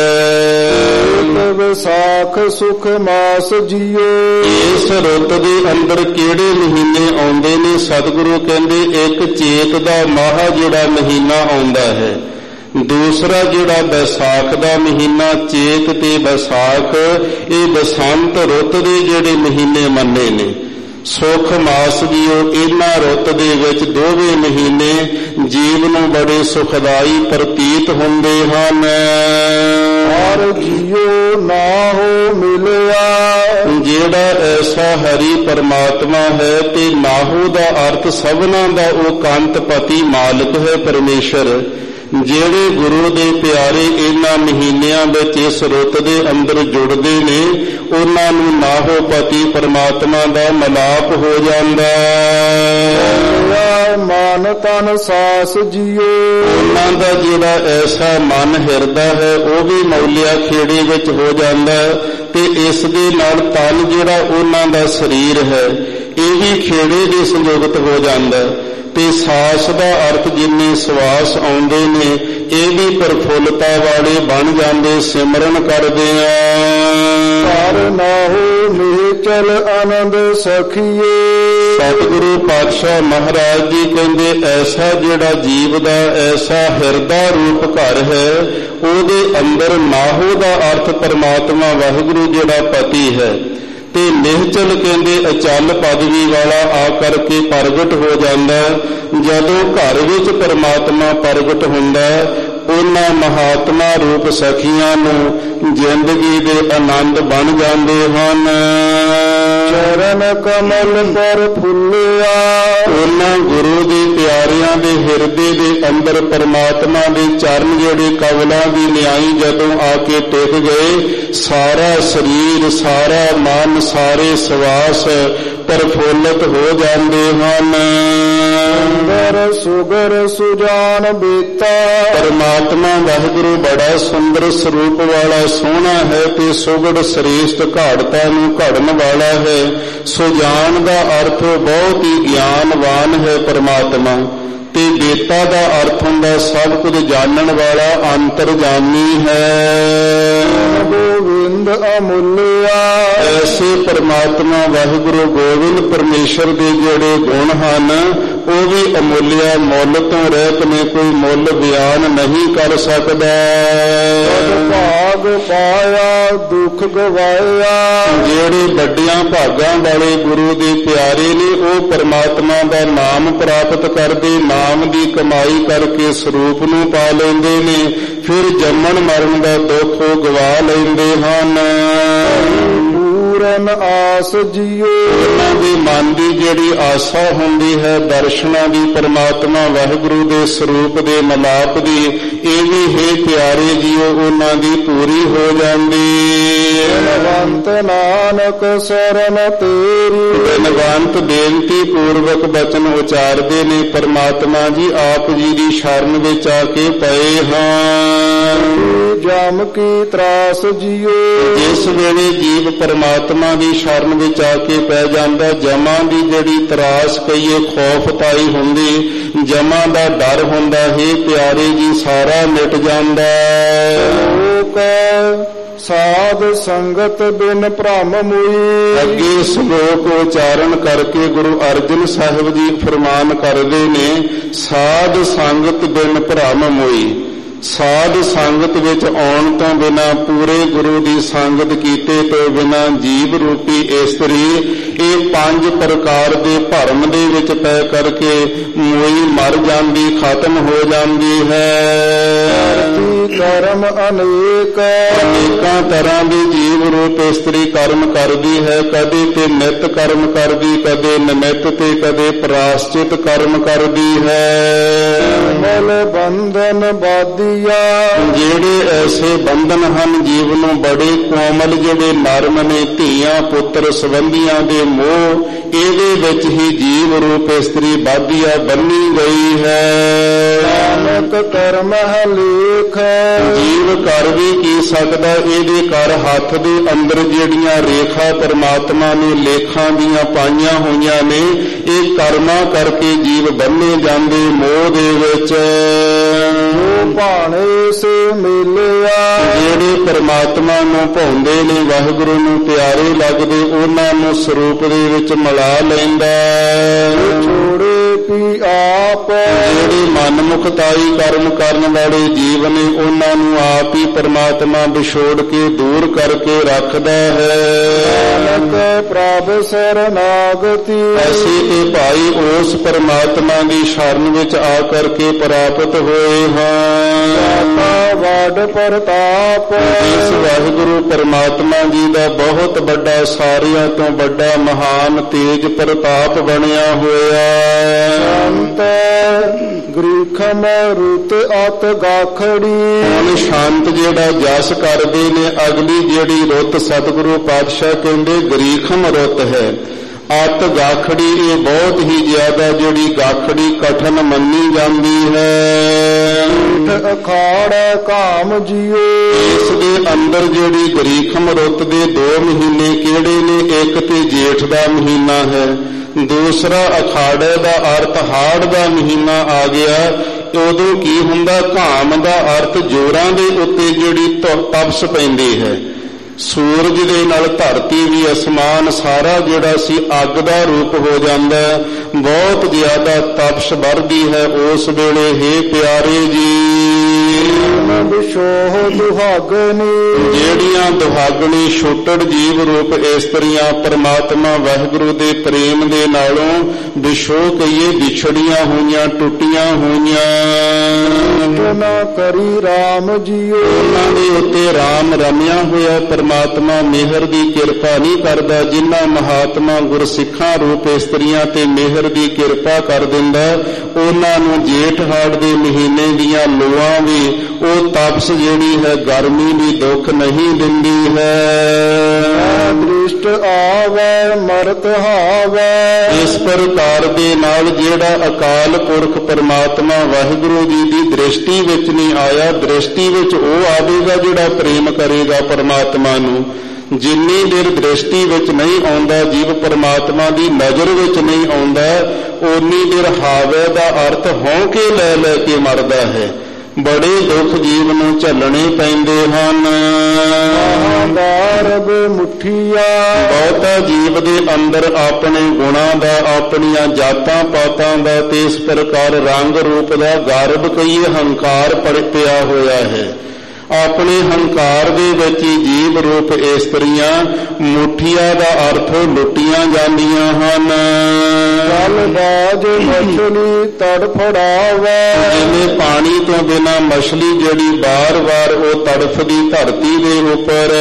ਵਿਸਾਖ ਸੁਖ ਮਾਸ ਜੀਓ, ਇਸ ਰੁੱਤ ਦੇ ਅੰਦਰ ਕਿਹੜੇ ਮਹੀਨੇ ਆਉਂਦੇ ਨੇ? ਸਤਿਗੁਰੂ ਕਹਿੰਦੇ ਇੱਕ ਚੇਤ ਦਾ ਮਾਹ ਜਿਹੜਾ ਮਹੀਨਾ ਆਉਂਦਾ ਹੈ, ਦੂਸਰਾ ਜਿਹੜਾ ਵਿਸਾਖ ਦਾ ਮਹੀਨਾ, ਚੇਤ ਤੇ ਵਿਸਾਖ, ਇਹ ਬਸੰਤ ਰੁੱਤ ਦੇ ਜਿਹੜੇ ਮਹੀਨੇ ਮੰਨੇ ਨੇ। ਸੁਖ ਮਾਸ ਜੀਓ, ਇਹਨਾਂ ਰੁੱਤ ਦੇ ਵਿੱਚ ਦੋਵੇਂ ਮਹੀਨੇ ਜੀਵ ਨੂੰ ਬੜੇ ਸੁਖਦਾਈ ਪ੍ਰਤੀਤ ਹੁੰਦੇ ਹਨ। ਹਰ ਜੀਓ ਨਾ ਹੋ ਮਿਲਿਆ, ਜਿਹੜਾ ਐਸਾ ਹਰੀ ਪਰਮਾਤਮਾ ਹੈ ਤੇ ਨਾਹੂ ਦਾ ਅਰਥ ਸਭਨਾਂ ਦਾ ਉਹ ਕੰਤਪਤੀ ਮਾਲਕ ਹੈ ਪਰਮੇਸ਼ਰ। ਜਿਹੜੇ ਗੁਰੂ ਦੇ ਪਿਆਰੇ ਇਹਨਾਂ ਮਹੀਨਿਆਂ ਵਿੱਚ ਇਸ ਰੁੱਤ ਦੇ ਅੰਦਰ ਜੁੜਦੇ ਨੇ, ਉਹਨਾਂ ਨੂੰ ਨਾਹੋ ਪਤੀ ਪਰਮਾਤਮਾ ਦਾ ਮਲਾਪ ਹੋ ਜਾਂਦਾ। ਮਨ ਤਨ ਸਾਸ ਜੀਓ, ਉਹਨਾਂ ਦਾ ਜਿਹੜਾ ਐਸਾ ਮਨ ਹਿਰਦਾ ਹੈ ਉਹ ਵੀ ਮੌਲਿਆ ਖੇੜੇ ਵਿੱਚ ਹੋ ਜਾਂਦਾ ਤੇ ਇਸ ਦੇ ਨਾਲ ਤਨ ਜਿਹੜਾ ਉਹਨਾਂ ਦਾ ਸਰੀਰ ਹੈ ਇਹ ਵੀ ਖੇੜੇ ਦੇ ਸੰਯੁਕਤ ਹੋ ਜਾਂਦਾ। ਤੇ ਸਾਸ ਦਾ ਅਰਥ ਜਿੰਨੇ ਸਵਾਸ ਆਉਂਦੇ ਨੇ ਇਹ ਵੀ ਪ੍ਰਫੁੱਲਤਾ ਵਾਲੇ ਬਣ ਜਾਂਦੇ ਸਿਮਰਨ ਕਰਦੇ ਆ। ਘਰ ਨਾਹੋ ਨਿਹਚਲ ਆਨੰਦ ਸਖੀਏ। ਸਤਿਗੁਰੂ ਪਾਤਸ਼ਾਹ ਮਹਾਰਾਜ ਜੀ ਕਹਿੰਦੇ ਐਸਾ ਜਿਹੜਾ ਜੀਵ ਦਾ ਐਸਾ ਹਿਰਦਾ ਰੂਪ ਘਰ ਹੈ, ਉਹਦੇ ਅੰਦਰ ਨਾਹੋ ਦਾ ਅਰਥ ਪਰਮਾਤਮਾ ਵਾਹਿਗੁਰੂ ਜਿਹੜਾ ਪਤੀ ਹੈ, ਤੇ ਨਿਹਚਲ ਕਹਿੰਦੇ ਅਚਲ ਪਦਵੀ ਵਾਲਾ ਆ ਕਰਕੇ ਪ੍ਰਗਟ ਹੋ ਜਾਂਦਾ। ਜਦੋਂ ਘਰ ਵਿੱਚ ਪਰਮਾਤਮਾ ਪ੍ਰਗਟ ਹੁੰਦਾ, ਉਹਨਾਂ ਮਹਾਤਮਾ ਰੂਪ ਸਖੀਆਂ ਨੂੰ ਜ਼ਿੰਦਗੀ ਦੇ ਆਨੰਦ ਬਣ ਜਾਂਦੇ ਹਨ। ਚਰਨ ਕਮਲ ਪਰ ਫੁੱਲਿਆ, ਉਹਨਾਂ ਗੁਰੂ ਦੇ ਪਿਆਰਿਆਂ ਦੇ ਹਿਰਦੇ ਦੇ ਅੰਦਰ ਪਰਮਾਤਮਾ ਦੇ ਚਰਨ ਜਿਹੜੇ ਕਮਲਾਂ ਦੀ ਨਿਆਈ ਜਦੋਂ ਆ ਕੇ ਟਿਕ ਗਏ, ਸਾਰਾ ਸਰੀਰ, ਸਾਰਾ ਮਨ, ਸਾਰੇ ਸਵਾਸ ਪ੍ਰਫੁੱਲਤ ਹੋ ਜਾਂਦੇ ਹਨ। ਸੁੰਦਰ ਸੁਗਰ ਸੁਜਾਨ ਬੇਤਾ, ਪਰਮਾਤਮਾ ਵਾਹਿਗੁਰੂ ਬੜਾ ਸੁੰਦਰ ਸਰੂਪ ਵਾਲਾ ਸੋਹਣਾ ਹੈ ਤੇ ਸੁਗੜ ਸ੍ਰੇਸ਼ਟ ਘਾੜਤਾ ਨੂੰ ਘੜਨ ਵਾਲਾ ਹੈ। ਸੁਜਾਨ ਦਾ ਅਰਥ ਬਹੁਤ ਹੀ ਗਿਆਨਵਾਨ ਹੈ ਪਰਮਾਤਮਾ, ਤੇ ਬੇਤਾ ਦਾ ਅਰਥ ਹੁੰਦਾ ਸਭ ਕੁਝ ਜਾਣਨ ਵਾਲਾ, ਅੰਤਰਜਾਮੀ ਹੈ। ਗੋਬਿੰਦ ਅਮੁੱਲਿਆ, ਐਸੇ ਪਰਮਾਤਮਾ ਵਾਹਿਗੁਰੂ ਗੋਬਿੰਦ ਪਰਮੇਸ਼ਰ ਦੇ ਜਿਹੜੇ ਗੁਣ ਹਨ ਉਹ ਵੀ ਅਮੁੱਲਿਆ, ਮੁੱਲ ਤੋਂ ਰਹਿਤ ਨੇ, ਕੋਈ ਮੁੱਲ ਬਿਆਨ ਨਹੀਂ ਕਰ ਸਕਦਾ। ਭਾਗ ਪਾਇਆ ਦੁੱਖ ਗਵਾਇਆ, ਜਿਹੜੇ ਵੱਡਿਆਂ ਭਾਗਾਂ ਵਾਲੇ ਗੁਰੂ ਦੇ ਪਿਆਰੇ ਨੇ ਉਹ ਪਰਮਾਤਮਾ ਦਾ ਨਾਮ ਪ੍ਰਾਪਤ ਕਰਦੇ, ਨਾਮ ਦੀ ਕਮਾਈ ਕਰਕੇ ਸਰੂਪ ਨੂੰ ਪਾ ਲੈਂਦੇ ਨੇ, ਫਿਰ ਜੰਮਣ ਮਰਨ ਦਾ ਦੁੱਖ ਉਹ ਗਵਾ ਲੈਂਦੇ ਹਨ। ਪੂਰਨ ਆਸ ਜੀਓ, ਉਹਨਾਂ ਦੇ ਮਨ ਦੀ ਜਿਹੜੀ ਆਸਾ ਹੁੰਦੀ ਹੈ ਦਰਸ਼ਨਾਂ ਦੀ, ਪਰਮਾਤਮਾ ਵਾਹਿਗੁਰੂ ਦੇ ਸਰੂਪ ਦੇ ਮਲਾਪ ਦੀ, ਇਹ ਵੀ ਹੈ ਪਿਆਰੇ ਜੀਓ ਉਹਨਾਂ ਦੀ ਪੂਰੀ ਹੋ ਜਾਂਦੀ। ਬਲਵੰਤ ਨਾਨਕ ਸ਼ਰਨ ਤੇਰੀ, ਬਲਵੰਤ ਬੇਨਤੀ ਪੂਰਵਕ ਬਚਨ ਉਚਾਰਦੇ ਨੇ, ਪਰਮਾਤਮਾ ਜੀ ਆਪ ਜੀ ਦੀ ਸ਼ਰਨ ਵਿੱਚ ਆ ਕੇ ਪਏ ਹਾਂ। ਜਮ ਕੀ ਤਰਾਸ ਜੀਓ, ਜਿਸ ਵੇਲੇ ਜੀਵ ਪਰਮਾਤਮਾ ਦੀ ਸ਼ਰਨ ਵਿੱਚ ਆ ਕੇ ਪੈ ਜਾਂਦਾ, ਜਮਾਂ ਦੀ ਜਿਹੜੀ ਤਰਾਸ ਕਹੀਏ ਖੌਫ ਪਾਈ ਹੁੰਦੀ, ਜਮਾਂ ਦਾ ਡਰ ਹੁੰਦਾ ਹੈ ਪਿਆਰੇ ਜੀ, ਸਾਰਾ ਮਿਟ ਜਾਂਦਾ। ਲੋਕ ਸਾਧ ਸੰਗਤ ਬਿਨ ਭ੍ਰਮ ਮੁਈ, ਅੱਗੇ ਸ਼ਲੋਕ ਉਚਾਰਨ ਕਰਕੇ ਗੁਰੂ ਅਰਜਨ ਸਾਹਿਬ ਜੀ ਫਰਮਾਨ ਕਰਦੇ ਨੇ, ਸਾਧ ਸੰਗਤ ਬਿਨ ਭ੍ਰਮ ਮੁਈ। ਸਾਧ ਸੰਗਤ ਵਿੱਚ ਆਉਣ ਤੋਂ ਬਿਨਾ, ਪੂਰੇ ਗੁਰੂ ਦੀ ਸੰਗਤ ਕੀਤੇ ਤੋਂ ਬਿਨਾ ਜੀਵ ਰੂਪੀ ਇਸਤਰੀ ਇਹ 5 ਪ੍ਰਕਾਰ ਦੇ ਭਰਮ ਦੇ ਵਿੱਚ ਪੈ ਕਰਕੇ ਮੋਈ ਮਰ ਜਾਂਦੀ, ਖਤਮ ਹੋ ਜਾਂਦੀ ਹੈ। ਕਰਮ ਅਨੇਕ, ਅਨੇਕਾਂ ਤਰ੍ਹਾਂ ਦੀ ਜੀਵ ਰੂਪ ਇਸਤਰੀ ਕਰਮ ਕਰਦੀ ਹੈ, ਕਦੇ ਤੇ ਨਿਤ ਕਰਮ ਕਰਦੀ, ਕਦੇ ਨਿਮਿਤ ਤੇ ਕਦੇ ਪ੍ਰਾਸ਼ਚਿਤ ਕਰਮ ਕਰਦੀ ਹੈ। ਮਲ ਬੰਧਨ ਬਾਦੀ, ਜਿਹੜੇ ਐਸੇ ਬੰਧਨ ਹਨ ਜੀਵ ਨੂੰ ਬੜੇ ਕੋਮਲ, ਜਿਹੜੇ ਨਰਮ ਨੇ, ਧੀਆਂ ਪੁੱਤਰ ਸੰਬੰਧੀਆਂ ਦੇ ਮੋਹ, ਇਹਦੇ ਵਿੱਚ ਹੀ ਜੀਵ ਰੂਪ ਇਸਤਰੀ ਬਾਧੀਆ ਬੰਨੀ ਗਈ ਹੈ। ਨਾਨਕ ਕਰਮ ਹੈ ਲੇਖ, ਜੀਵ ਕਰ ਵੀ ਕੀ ਸਕਦਾ, ਇਹਦੇ ਕਰ ਹੱਥ ਦੇ ਅੰਦਰ ਜਿਹੜੀਆਂ ਰੇਖਾ ਪਰਮਾਤਮਾ ਨੇ ਲੇਖਾਂ ਦੀਆਂ ਪਾਈਆਂ ਹੋਈਆਂ ਨੇ, ਇਹ ਕਰਮਾਂ ਕਰਕੇ ਜੀਵ ਬੰਨੇ ਜਾਂਦੇ ਮੋਹ ਦੇ ਵਿੱਚ। ਭਾਣੇ ਸੇ ਮਿਲਿਆ, ਜਿਹੜੇ ਪਰਮਾਤਮਾ ਨੂੰ ਭਾਉਂਦੇ ਨੇ, ਵਾਹਿਗੁਰੂ ਨੂੰ ਪਿਆਰੇ ਲੱਗਦੇ, ਉਹਨਾਂ ਨੂੰ ਸਰੂਪ ਦੇ ਵਿੱਚ ਮਿਲਾ ਲੈਂਦਾ। ਛੋੜੇ ਪੀ ਆਪ, ਜਿਹੜੇ ਮਨਮੁਖਤਾਈ ਕਰਮ ਕਰਨ ਵਾਲੇ ਜੀਵ ਨੇ, ਉਹਨਾਂ ਨੂੰ ਆਪ ਹੀ ਪਰਮਾਤਮਾ ਵਿਛੋੜ ਕੇ ਦੂਰ ਕਰਕੇ ਰੱਖਦਾ ਹੈ। ਨਾਨਕ ਪ੍ਰਭ ਸਰਨਾਗਤੀ, ਅਸੀਂ ਤੇ ਭਾਈ ਉਸ ਪਰਮਾਤਮਾ ਦੀ ਸ਼ਰਨ ਵਿੱਚ ਆ ਕਰਕੇ ਪ੍ਰਾਪਤ ਹੋਏ ਹਾਂ। ਵਡ ਪ੍ਰਤਾਪ, ਇਸ ਵਾਹਿਗੁਰੂ ਪਰਮਾਤਮਾ ਜੀ ਦਾ ਬਹੁਤ ਵੱਡਾ, ਸਾਰਿਆਂ ਤੋਂ ਵੱਡਾ ਮਹਾਨ ਤੇਜ ਪ੍ਰਤਾਪ ਬਣਿਆ ਹੋਇਆ। ਸੰਤ ਗ੍ਰੀਖਮ ਰੁਤ ਅਤ ਗਾਖੜੀ, ਹੁਣ ਸ਼ਾਂਤ ਜਿਹੜਾ ਜਸ ਕਰਦੇ ਨੇ, ਅਗਲੀ ਜਿਹੜੀ ਰੁੱਤ ਸਤਿਗੁਰੂ ਪਾਤਸ਼ਾਹ ਕਹਿੰਦੇ ਗ੍ਰੀਖਮ ਰੁੱਤ ਹੈ। ਅਤ ਗਾਖੜੀ, ਇਹ ਬਹੁਤ ਹੀ ਜ਼ਿਆਦਾ ਜਿਹੜੀ ਗਾਖੜੀ ਕਠਨ ਮੰਨੀ ਜਾਂਦੀ ਹੈ। ਅਖਾੜ ਕਾਮ ਜੀਓ, ਇਸ ਦੇ ਅੰਦਰ ਜਿਹੜੀ ਗ੍ਰੀਖਮ ਰੁੱਤ ਦੇ 2 ਮਹੀਨੇ ਕਿਹੜੇ ਨੇ, ਇੱਕ ਤੇ ਜੇਠ ਦਾ ਮਹੀਨਾ ਹੈ, ਦੂਸਰਾ ਅਖਾੜੇ ਦਾ ਅਰਥ ਹਾੜ ਦਾ ਮਹੀਨਾ ਆ ਗਿਆ। ਉਦੋਂ ਕੀ ਹੁੰਦਾ, ਘਾਮ ਦਾ ਅਰਥ ਜੋਰਾਂ ਦੇ ਉੱਤੇ ਜਿਹੜੀ ਤਪਸ ਪੈਂਦੀ ਹੈ। ਸੂਰਜ ਦੇ ਨਾਲ ਧਰਤੀ ਵੀ ਅਸਮਾਨ ਸਾਰਾ ਜਿਹੜਾ ਸੀ ਅੱਗ ਦਾ ਰੂਪ ਹੋ ਜਾਂਦਾ, ਬਹੁਤ ਜ਼ਿਆਦਾ ਤਪਸ਼ ਵਰਦੀ ਹੈ ਉਸ ਵੇਲੇ। ਹੇ ਪਿਆਰੇ ਜੀ, ਵਿਸ਼ੋਹ ਦੁਹਾਗਣੀ, ਜਿਹੜੀਆਂ ਦੁਹਾਗਣੀ ਛੁੱਟੜ ਜੀਵ ਰੂਪ ਇਸਤਰੀਆਂ ਪਰਮਾਤਮਾ ਵਾਹਿਗੁਰੂ ਦੇ ਪ੍ਰੇਮ ਦੇ ਨਾਲੋਂ ਵਿਸ਼ੋਹ ਕਹੀਏ ਵਿਛੜੀਆਂ ਹੋਈਆਂ, ਟੁੱਟੀਆਂ ਹੋਈਆਂ, ਨਾ ਕਰੀ RAM ਜੀਓ, ਉਹਨਾਂ ਦੇ ਉੱਤੇ ਰਾਮ ਰਮਿਆ ਹੋਇਆ ਪਰਮਾਤਮਾ ਮਿਹਰ ਦੀ ਕਿਰਪਾ ਨਹੀਂ ਕਰਦਾ। ਜਿਨ੍ਹਾਂ ਮਹਾਤਮਾ ਗੁਰਸਿੱਖਾਂ ਰੂਪ ਇਸਤਰੀਆਂ ਤੇ ਮਿਹਰ ਦੀ ਕਿਰਪਾ ਕਰ ਦਿੰਦਾ, ਉਹਨਾਂ ਨੂੰ ਜੇਠ ਹਾੜ ਦੇ ਮਹੀਨੇ ਦੀਆਂ ਲੋਆਂ ਵੀ, ਉਹ ਤਪਸ ਜਿਹੜੀ ਹੈ ਗਰਮੀ ਵੀ ਦੁੱਖ ਨਹੀਂ ਦਿੰਦੀ ਹੈ। ਦ੍ਰਿਸ਼ਟ ਆਵੈ ਮਰਤ ਹਾਵੈ, ਇਸ ਪ੍ਰਕਾਰ ਦੇ ਨਾਲ ਜਿਹੜਾ ਅਕਾਲ ਪੁਰਖ ਪਰਮਾਤਮਾ ਵਾਹਿਗੁਰੂ ਜੀ ਦੀ ਦ੍ਰਿਸ਼ਟੀ ਵਿੱਚ ਨਹੀਂ ਆਇਆ, ਦ੍ਰਿਸ਼ਟੀ ਵਿੱਚ ਉਹ ਆਵੇਗਾ ਜਿਹੜਾ ਪ੍ਰੇਮ ਕਰੇਗਾ ਪਰਮਾਤਮਾ ਨੂੰ। ਜਿੰਨੀ ਦੇਰ ਦ੍ਰਿਸ਼ਟੀ ਵਿੱਚ ਨਹੀਂ ਆਉਂਦਾ, ਜੀਵ ਪਰਮਾਤਮਾ ਦੀ ਨਜ਼ਰ ਵਿੱਚ ਨਹੀਂ ਆਉਂਦਾ, ਓਨੀ ਦੇਰ ਹਾਵੇ ਦਾ ਅਰਥ ਹਉ ਕੇ ਲੈ ਲੈ ਕੇ ਮਰਦਾ ਹੈ। ਬੜੇ ਦੁੱਖ ਜੀਵ ਨੂੰ ਝੱਲਣੇ ਪੈਂਦੇ ਹਨ। ਗਾਰਬ ਮੁਠੀਆ, ਬਹੁਤਾ ਜੀਵ ਦੇ ਅੰਦਰ ਆਪਣੇ ਗੁਣਾਂ ਦਾ, ਆਪਣੀਆਂ ਜਾਤਾਂ ਪਾਤਾਂ ਦਾ ਤੇ ਇਸ ਪ੍ਰਕਾਰ ਰੰਗ ਰੂਪ ਦਾ ਗਰਭ ਕਹੀਏ ਹੰਕਾਰ ਪਿਆ ਹੋਇਆ ਹੈ। ਆਪਣੇ ਹੰਕਾਰ ਦੇ ਵਿੱਚ ਹੀ ਜੀਵ ਰੂਪ ਇਸਤਰੀਆਂ ਮੁੱਠੀਆਂ ਦਾ ਅਰਥ ਲੁੱਟੀਆਂ ਜਾਂਦੀਆਂ ਹਨ। ਜਲਬਾਜ ਮਛਲੀ ਤੜਫੜਾਵੇ, ਜਿਵੇਂ ਪਾਣੀ ਤੋਂ ਬਿਨਾਂ ਮਛਲੀ ਜਿਹੜੀ ਵਾਰ-ਵਾਰ ਉਹ ਤੜਫਦੀ ਧਰਤੀ ਦੇ ਉੱਪਰ।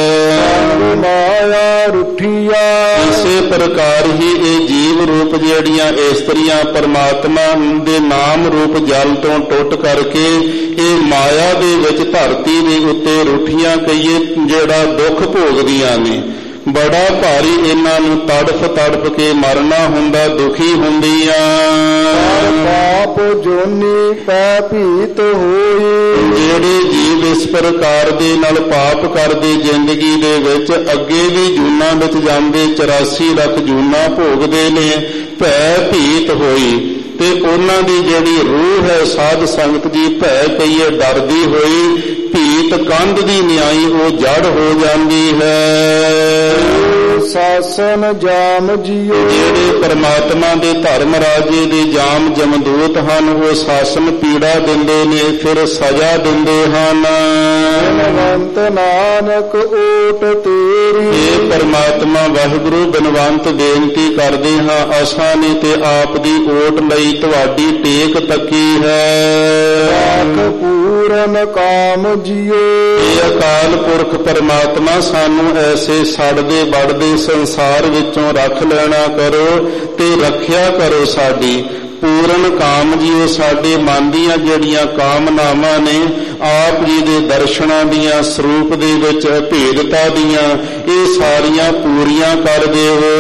ਮਾਇਆ ਰੁੱਠੀਆ, ਇਸੇ ਪ੍ਰਕਾਰ ਹੀ ਇਹ ਜੀਵ ਰੂਪ ਜਿਹੜੀਆਂ ਇਸਤਰੀਆਂ ਪਰਮਾਤਮਾ ਦੇ ਨਾਮ ਰੂਪ ਜਲ ਤੋਂ ਟੁੱਟ ਕਰਕੇ ਇਹ ਮਾਇਆ ਦੇ ਵਿੱਚ ਧਰਤੀ ਦੇ ਉੱਤੇ ਰੁੱਠੀਆਂ ਕਹੀਏ ਜਿਹੜਾ ਦੁੱਖ ਭੋਗਦੀਆਂ ਨੇ। ਬੜਾ ਭਾਰੀ ਇਹਨਾਂ ਨੂੰ ਤੜਫ ਤੜਫ ਕੇ ਮਰਨਾ ਹੁੰਦਾ, ਦੁਖੀ ਹੁੰਦੀਆਂ। ਪਾਪ ਜੋਨੀ ਪੈ ਭੀਤ ਹੋਈ, ਜਿਹੜੇ ਜੀਵ ਇਸ ਪ੍ਰਕਾਰ ਦੇ ਨਾਲ ਪਾਪ ਕਰਦੇ ਜ਼ਿੰਦਗੀ ਦੇ ਵਿੱਚ ਅੱਗੇ ਵੀ ਜੂਨਾਂ ਵਿੱਚ ਜਾਂਦੇ 84 ਲੱਖ ਜੂਨਾਂ ਭੋਗਦੇ ਨੇ। ਭੈ ਭੀਤ ਹੋਈ ਤੇ ਉਹਨਾਂ ਦੀ ਜਿਹੜੀ ਰੂਹ ਹੈ ਸਾਧ ਸੰਗਤ ਜੀ ਭੈ ਕਹੀਏ ਡਰਦੀ ਹੋਈ, ਭੀਤ ਕੰਧ ਦੀ ਨਿਆਈ ਉਹ ਜੜ ਹੋ ਜਾਂਦੀ ਹੈ। ਸਾਸਨ ਜਾਮ ਜੀਓ, ਜਿਹੜੇ ਪਰਮਾਤਮਾ ਦੇ ਧਰਮ ਰਾਜੇ ਦੇ ਜਾਮ ਜਮਦੂਤ ਹਨ, ਉਹ ਸਾਸਨ ਪੀੜਾ ਦਿੰਦੇ ਨੇ, ਫਿਰ ਸਜ਼ਾ ਦਿੰਦੇ ਹਨ। ਬਨਵੰਤ ਨਾਨਕ ਓਟ ਤੇਰੀ, ਇਹ ਪਰਮਾਤਮਾ ਵਾਹਿਗੁਰੂ ਬਨਵੰਤ ਬੇਨਤੀ ਕਰਦੇ ਹਾਂ, ਅਸਾਂ ਨੇ ਤੇ ਆਪ ਦੀ ਓਟ ਲਈ ਤੁਹਾਡੀ ਟੇਕ ਤੱਕੀ ਹੈ। ਪੂਰਨ ਕਾਮ ਜੀਓ, ਇਹ ਅਕਾਲ ਪੁਰਖ ਪਰਮਾਤਮਾ ਸਾਨੂੰ ਐਸੇ ਸੜਦੇ ਵੜਦੇ ਸੰਸਾਰ ਵਿੱਚੋਂ ਰੱਖ ਲੈਣਾ ਕਰੋ ਤੇ ਰੱਖਿਆ ਕਰੋ ਸਾਡੀ। ਪੂਰਨ ਕਾਮ ਜੀਓ, ਸਾਡੇ ਮਨ ਦੀਆਂ ਜਿਹੜੀਆਂ ਕਾਮਨਾਵਾਂ ਨੇ ਆਪ ਜੀ ਦੇ ਦਰਸ਼ਨਾਂ ਦੀਆਂ, ਸਰੂਪ ਦੇ ਵਿੱਚ ਭੇਦਤਾ ਦੀਆਂ, ਇਹ ਸਾਰੀਆਂ ਪੂਰੀਆਂ ਕਰ ਦੇਵੋ।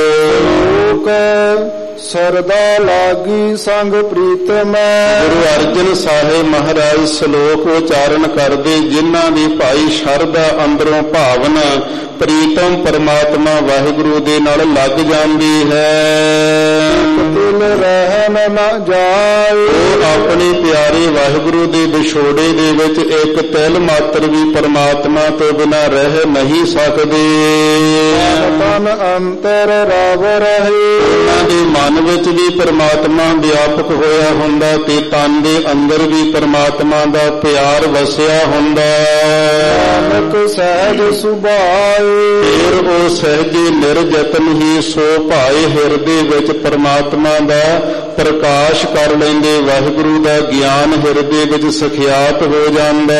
ਸਰਦਾ ਲਾਗੀ ਸੰਗ ਪ੍ਰੀਤਮ, ਗੁਰੂ ਅਰਜਨ ਸਾਹਿਬ ਮਹਾਰਾਜ ਸ਼ਲੋਕ ਉਚਾਰਨ ਕਰਦੇ, ਜਿਨ੍ਹਾਂ ਦੀ ਭਾਈ ਸ਼ਰਧਾ ਅੰਦਰੋਂ ਭਾਵਨਾ ਪ੍ਰੀਤਮ ਪਰਮਾਤਮਾ ਵਾਹਿਗੁਰੂ ਦੇ ਨਾਲ ਲੱਗ ਜਾਂਦੀ ਹੈ। ਦਿਲ ਰਹਿਣ ਨਾ ਜਾਏ, ਉਹ ਆਪਣੇ ਪਿਆਰੇ ਵਾਹਿਗੁਰੂ ਦੇ ਵਿਛੋੜੇ ਦੇ ਵਿੱਚ ਇੱਕ ਤਿਲ ਮਾਤਰ ਵੀ ਪਰਮਾਤਮਾ ਤੋਂ ਬਿਨਾਂ ਰਹਿ ਨਹੀਂ ਸਕਦੇ। ਤਨ ਅੰਤਰ ਰਵ ਰਹੇ, ਉਹਨਾਂ ਦੇ ਮਨ ਵਿੱਚ ਵੀ ਪਰਮਾਤਮਾ ਵਿਆਪਕ ਹੋਇਆ ਹੁੰਦਾ ਤੇ ਤਨ ਦੇ ਅੰਦਰ ਵੀ ਪਰਮਾਤਮਾ ਦਾ ਪਿਆਰ ਵਸਿਆ ਹੁੰਦਾ। ਨਾਨਕ ਸਹਿਜ ਸੁਭਾਏ, ਫਿਰ ਉਹ ਸਹਿਜੇ ਨਿਰਜਤਨ ਹੀ ਸੋ ਭਾਏ ਹਿਰਦੇ ਵਿੱਚ ਪਰਮਾਤਮਾ ਦਾ ਪ੍ਰਕਾਸ਼ ਕਰ ਲੈਂਦੇ, ਵਾਹਿਗੁਰੂ ਦਾ ਗਿਆਨ ਹਿਰਦੇ ਵਿੱਚ ਸਖਿਆਤ ਹੋ ਜਾਂਦਾ।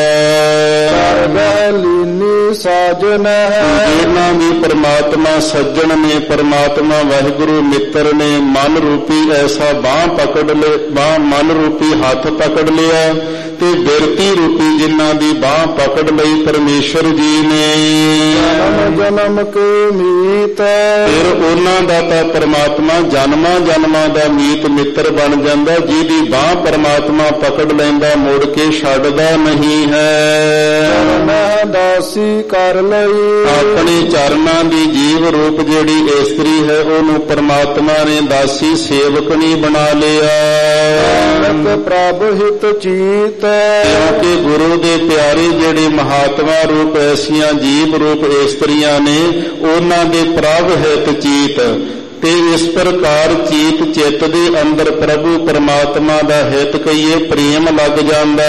ਲੀਨੀ ਸਾਜਨ ਹੈ, ਇਹਨਾਂ ਵੀ ਪਰਮਾਤਮਾ ਸੱਜਣ ਨੇ, ਪਰਮਾਤਮਾ ਵਾਹਿਗੁਰੂ ਮਿੱਤਰ ਨੇ। ਮਨ ਰੂਪੀ ਐਸਾ ਬਾਹ ਪਕੜ ਲੈ, ਬਾਹ ਮਨ ਰੂਪੀ ਹੱਥ ਪਕੜ ਲਿਆ ਤੇ ਬਿਰਤੀ ਰੂਪੀ ਜਿਨ੍ਹਾਂ ਦੀ ਬਾਹ ਪਕੜ ਲਈ ਪਰਮੇਸ਼ਰ ਜੀ ਨੇ। ਜਨਮ ਜਨਮ ਕੇ ਮੀਤ, ਫਿਰ ਉਹਨਾਂ ਦਾ ਤਾਂ ਪਰਮਾਤਮਾ ਜਨਮਾਂ ਜਨਮਾਂ ਦਾ ਮੀਤ ਮਿੱਤਰ ਬਣ ਜਾਂਦਾ, ਜਿਹਦੀ ਬਾਹ ਪਰਮਾਤਮਾ ਪਕੜ ਲੈਂਦਾ ਮੁੜ ਕੇ ਛੱਡਦਾ ਨਹੀਂ ਹੈ। ਦਾਸੀ ਕਰ ਲਈ। ਆਪਣੇ ਚਰਨਾਂ ਦੀ ਜੀਵ ਰੂਪ ਜਿਹੜੀ ਇਸਤਰੀ ਹੈ ਉਹਨੂੰ ਪਰਮਾਤਮਾ ਨੇ ਦਾਸੀ ਸੇਵਕਣੀ ਬਣਾ ਲਿਆ। ਪ੍ਰਭ ਹਿਤ ਚੀਤ ਕਿਉਂਕਿ ਗੁਰੂ ਦੇ ਪਿਆਰੇ ਜਿਹੜੇ ਮਹਾਤਮਾ ਰੂਪ ਐਸੀਆਂ ਜੀਵ ਰੂਪ ਇਸਤਰੀਆਂ ਨੇ ਉਹਨਾਂ ਦੇ ਪ੍ਰਭ ਹਿਤ ਚੀਤ। ਤੇ ਇਸ ਪ੍ਰਕਾਰ ਚੀਤ ਚਿੱਤ ਦੇ ਅੰਦਰ ਪ੍ਰਭੂ ਪਰਮਾਤਮਾ ਦਾ ਹਿਤ ਕਹੀਏ ਪ੍ਰੇਮ ਲੱਗ ਜਾਂਦਾ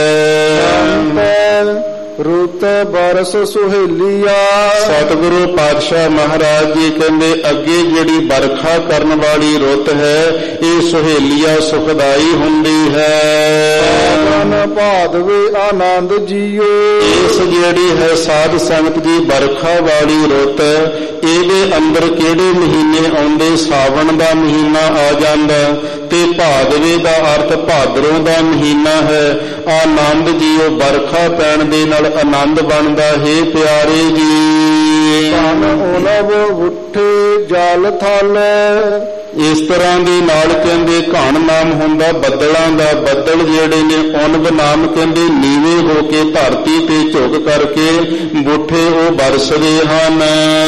ਹੈ। ਰੁੱਤ ਬਰਸ ਸੁਹੇਲੀਆ ਸਤਿਗੁਰੂ ਪਾਤਸ਼ਾਹ ਮਹਾਰਾਜ ਜੀ ਕਹਿੰਦੇ ਅੱਗੇ ਜਿਹੜੀ ਬਰਖਾ ਕਰਨ ਵਾਲੀ ਰੁੱਤ ਹੈ ਇਹ ਸੁਹੇਲੀਆ ਸੁਖਦਾਈ ਹੁੰਦੀ ਹੈ। ਮਨ ਭਾਦਵੇ ਆਨੰਦ ਜੀਓ ਇਸ ਜਿਹੜੀ ਹੈ ਸਾਧ ਸੰਗਤ ਦੀ ਬਰਖਾ ਵਾਲੀ ਰੁੱਤ ਇਹਦੇ ਅੰਦਰ ਕਿਹੜੇ ਮਹੀਨੇ ਆਉਂਦੇ? ਸਾਵਣ ਦਾ ਮਹੀਨਾ ਆ ਜਾਂਦਾ ਤੇ ਭਾਦਵੇ ਦਾ ਅਰਥ ਭਾਦਰੋਂ ਦਾ ਮਹੀਨਾ ਹੈ। ਆਨੰਦ ਜੀਓ ਬਰਖਾ ਪੈਣ ਦੇ ਨਾਲ ਆਨੰਦ ਬਣਦਾ ਹੈ। ਪਿਆਰੇ ਜੀ ਤਨ ਉਨਵ ਉੱਠੇ ਜਲ ਥਲ ਇਸ ਤਰ੍ਹਾਂ ਦੇ ਨਾਲ ਕਹਿੰਦੇ ਘਣ ਨਾਮ ਹੁੰਦਾ ਬੱਦਲਾਂ ਦਾ। ਬੱਦਲ ਜਿਹੜੇ ਨੇ ਉਨਵ ਨਾਮ ਕਹਿੰਦੇ ਨੀਵੇਂ ਹੋ ਕੇ ਧਰਤੀ ਤੇ ਝੁਕ ਕਰਕੇ ਬੁੱਠੇ ਉਹ ਬਰਸਦੇ ਹਨ।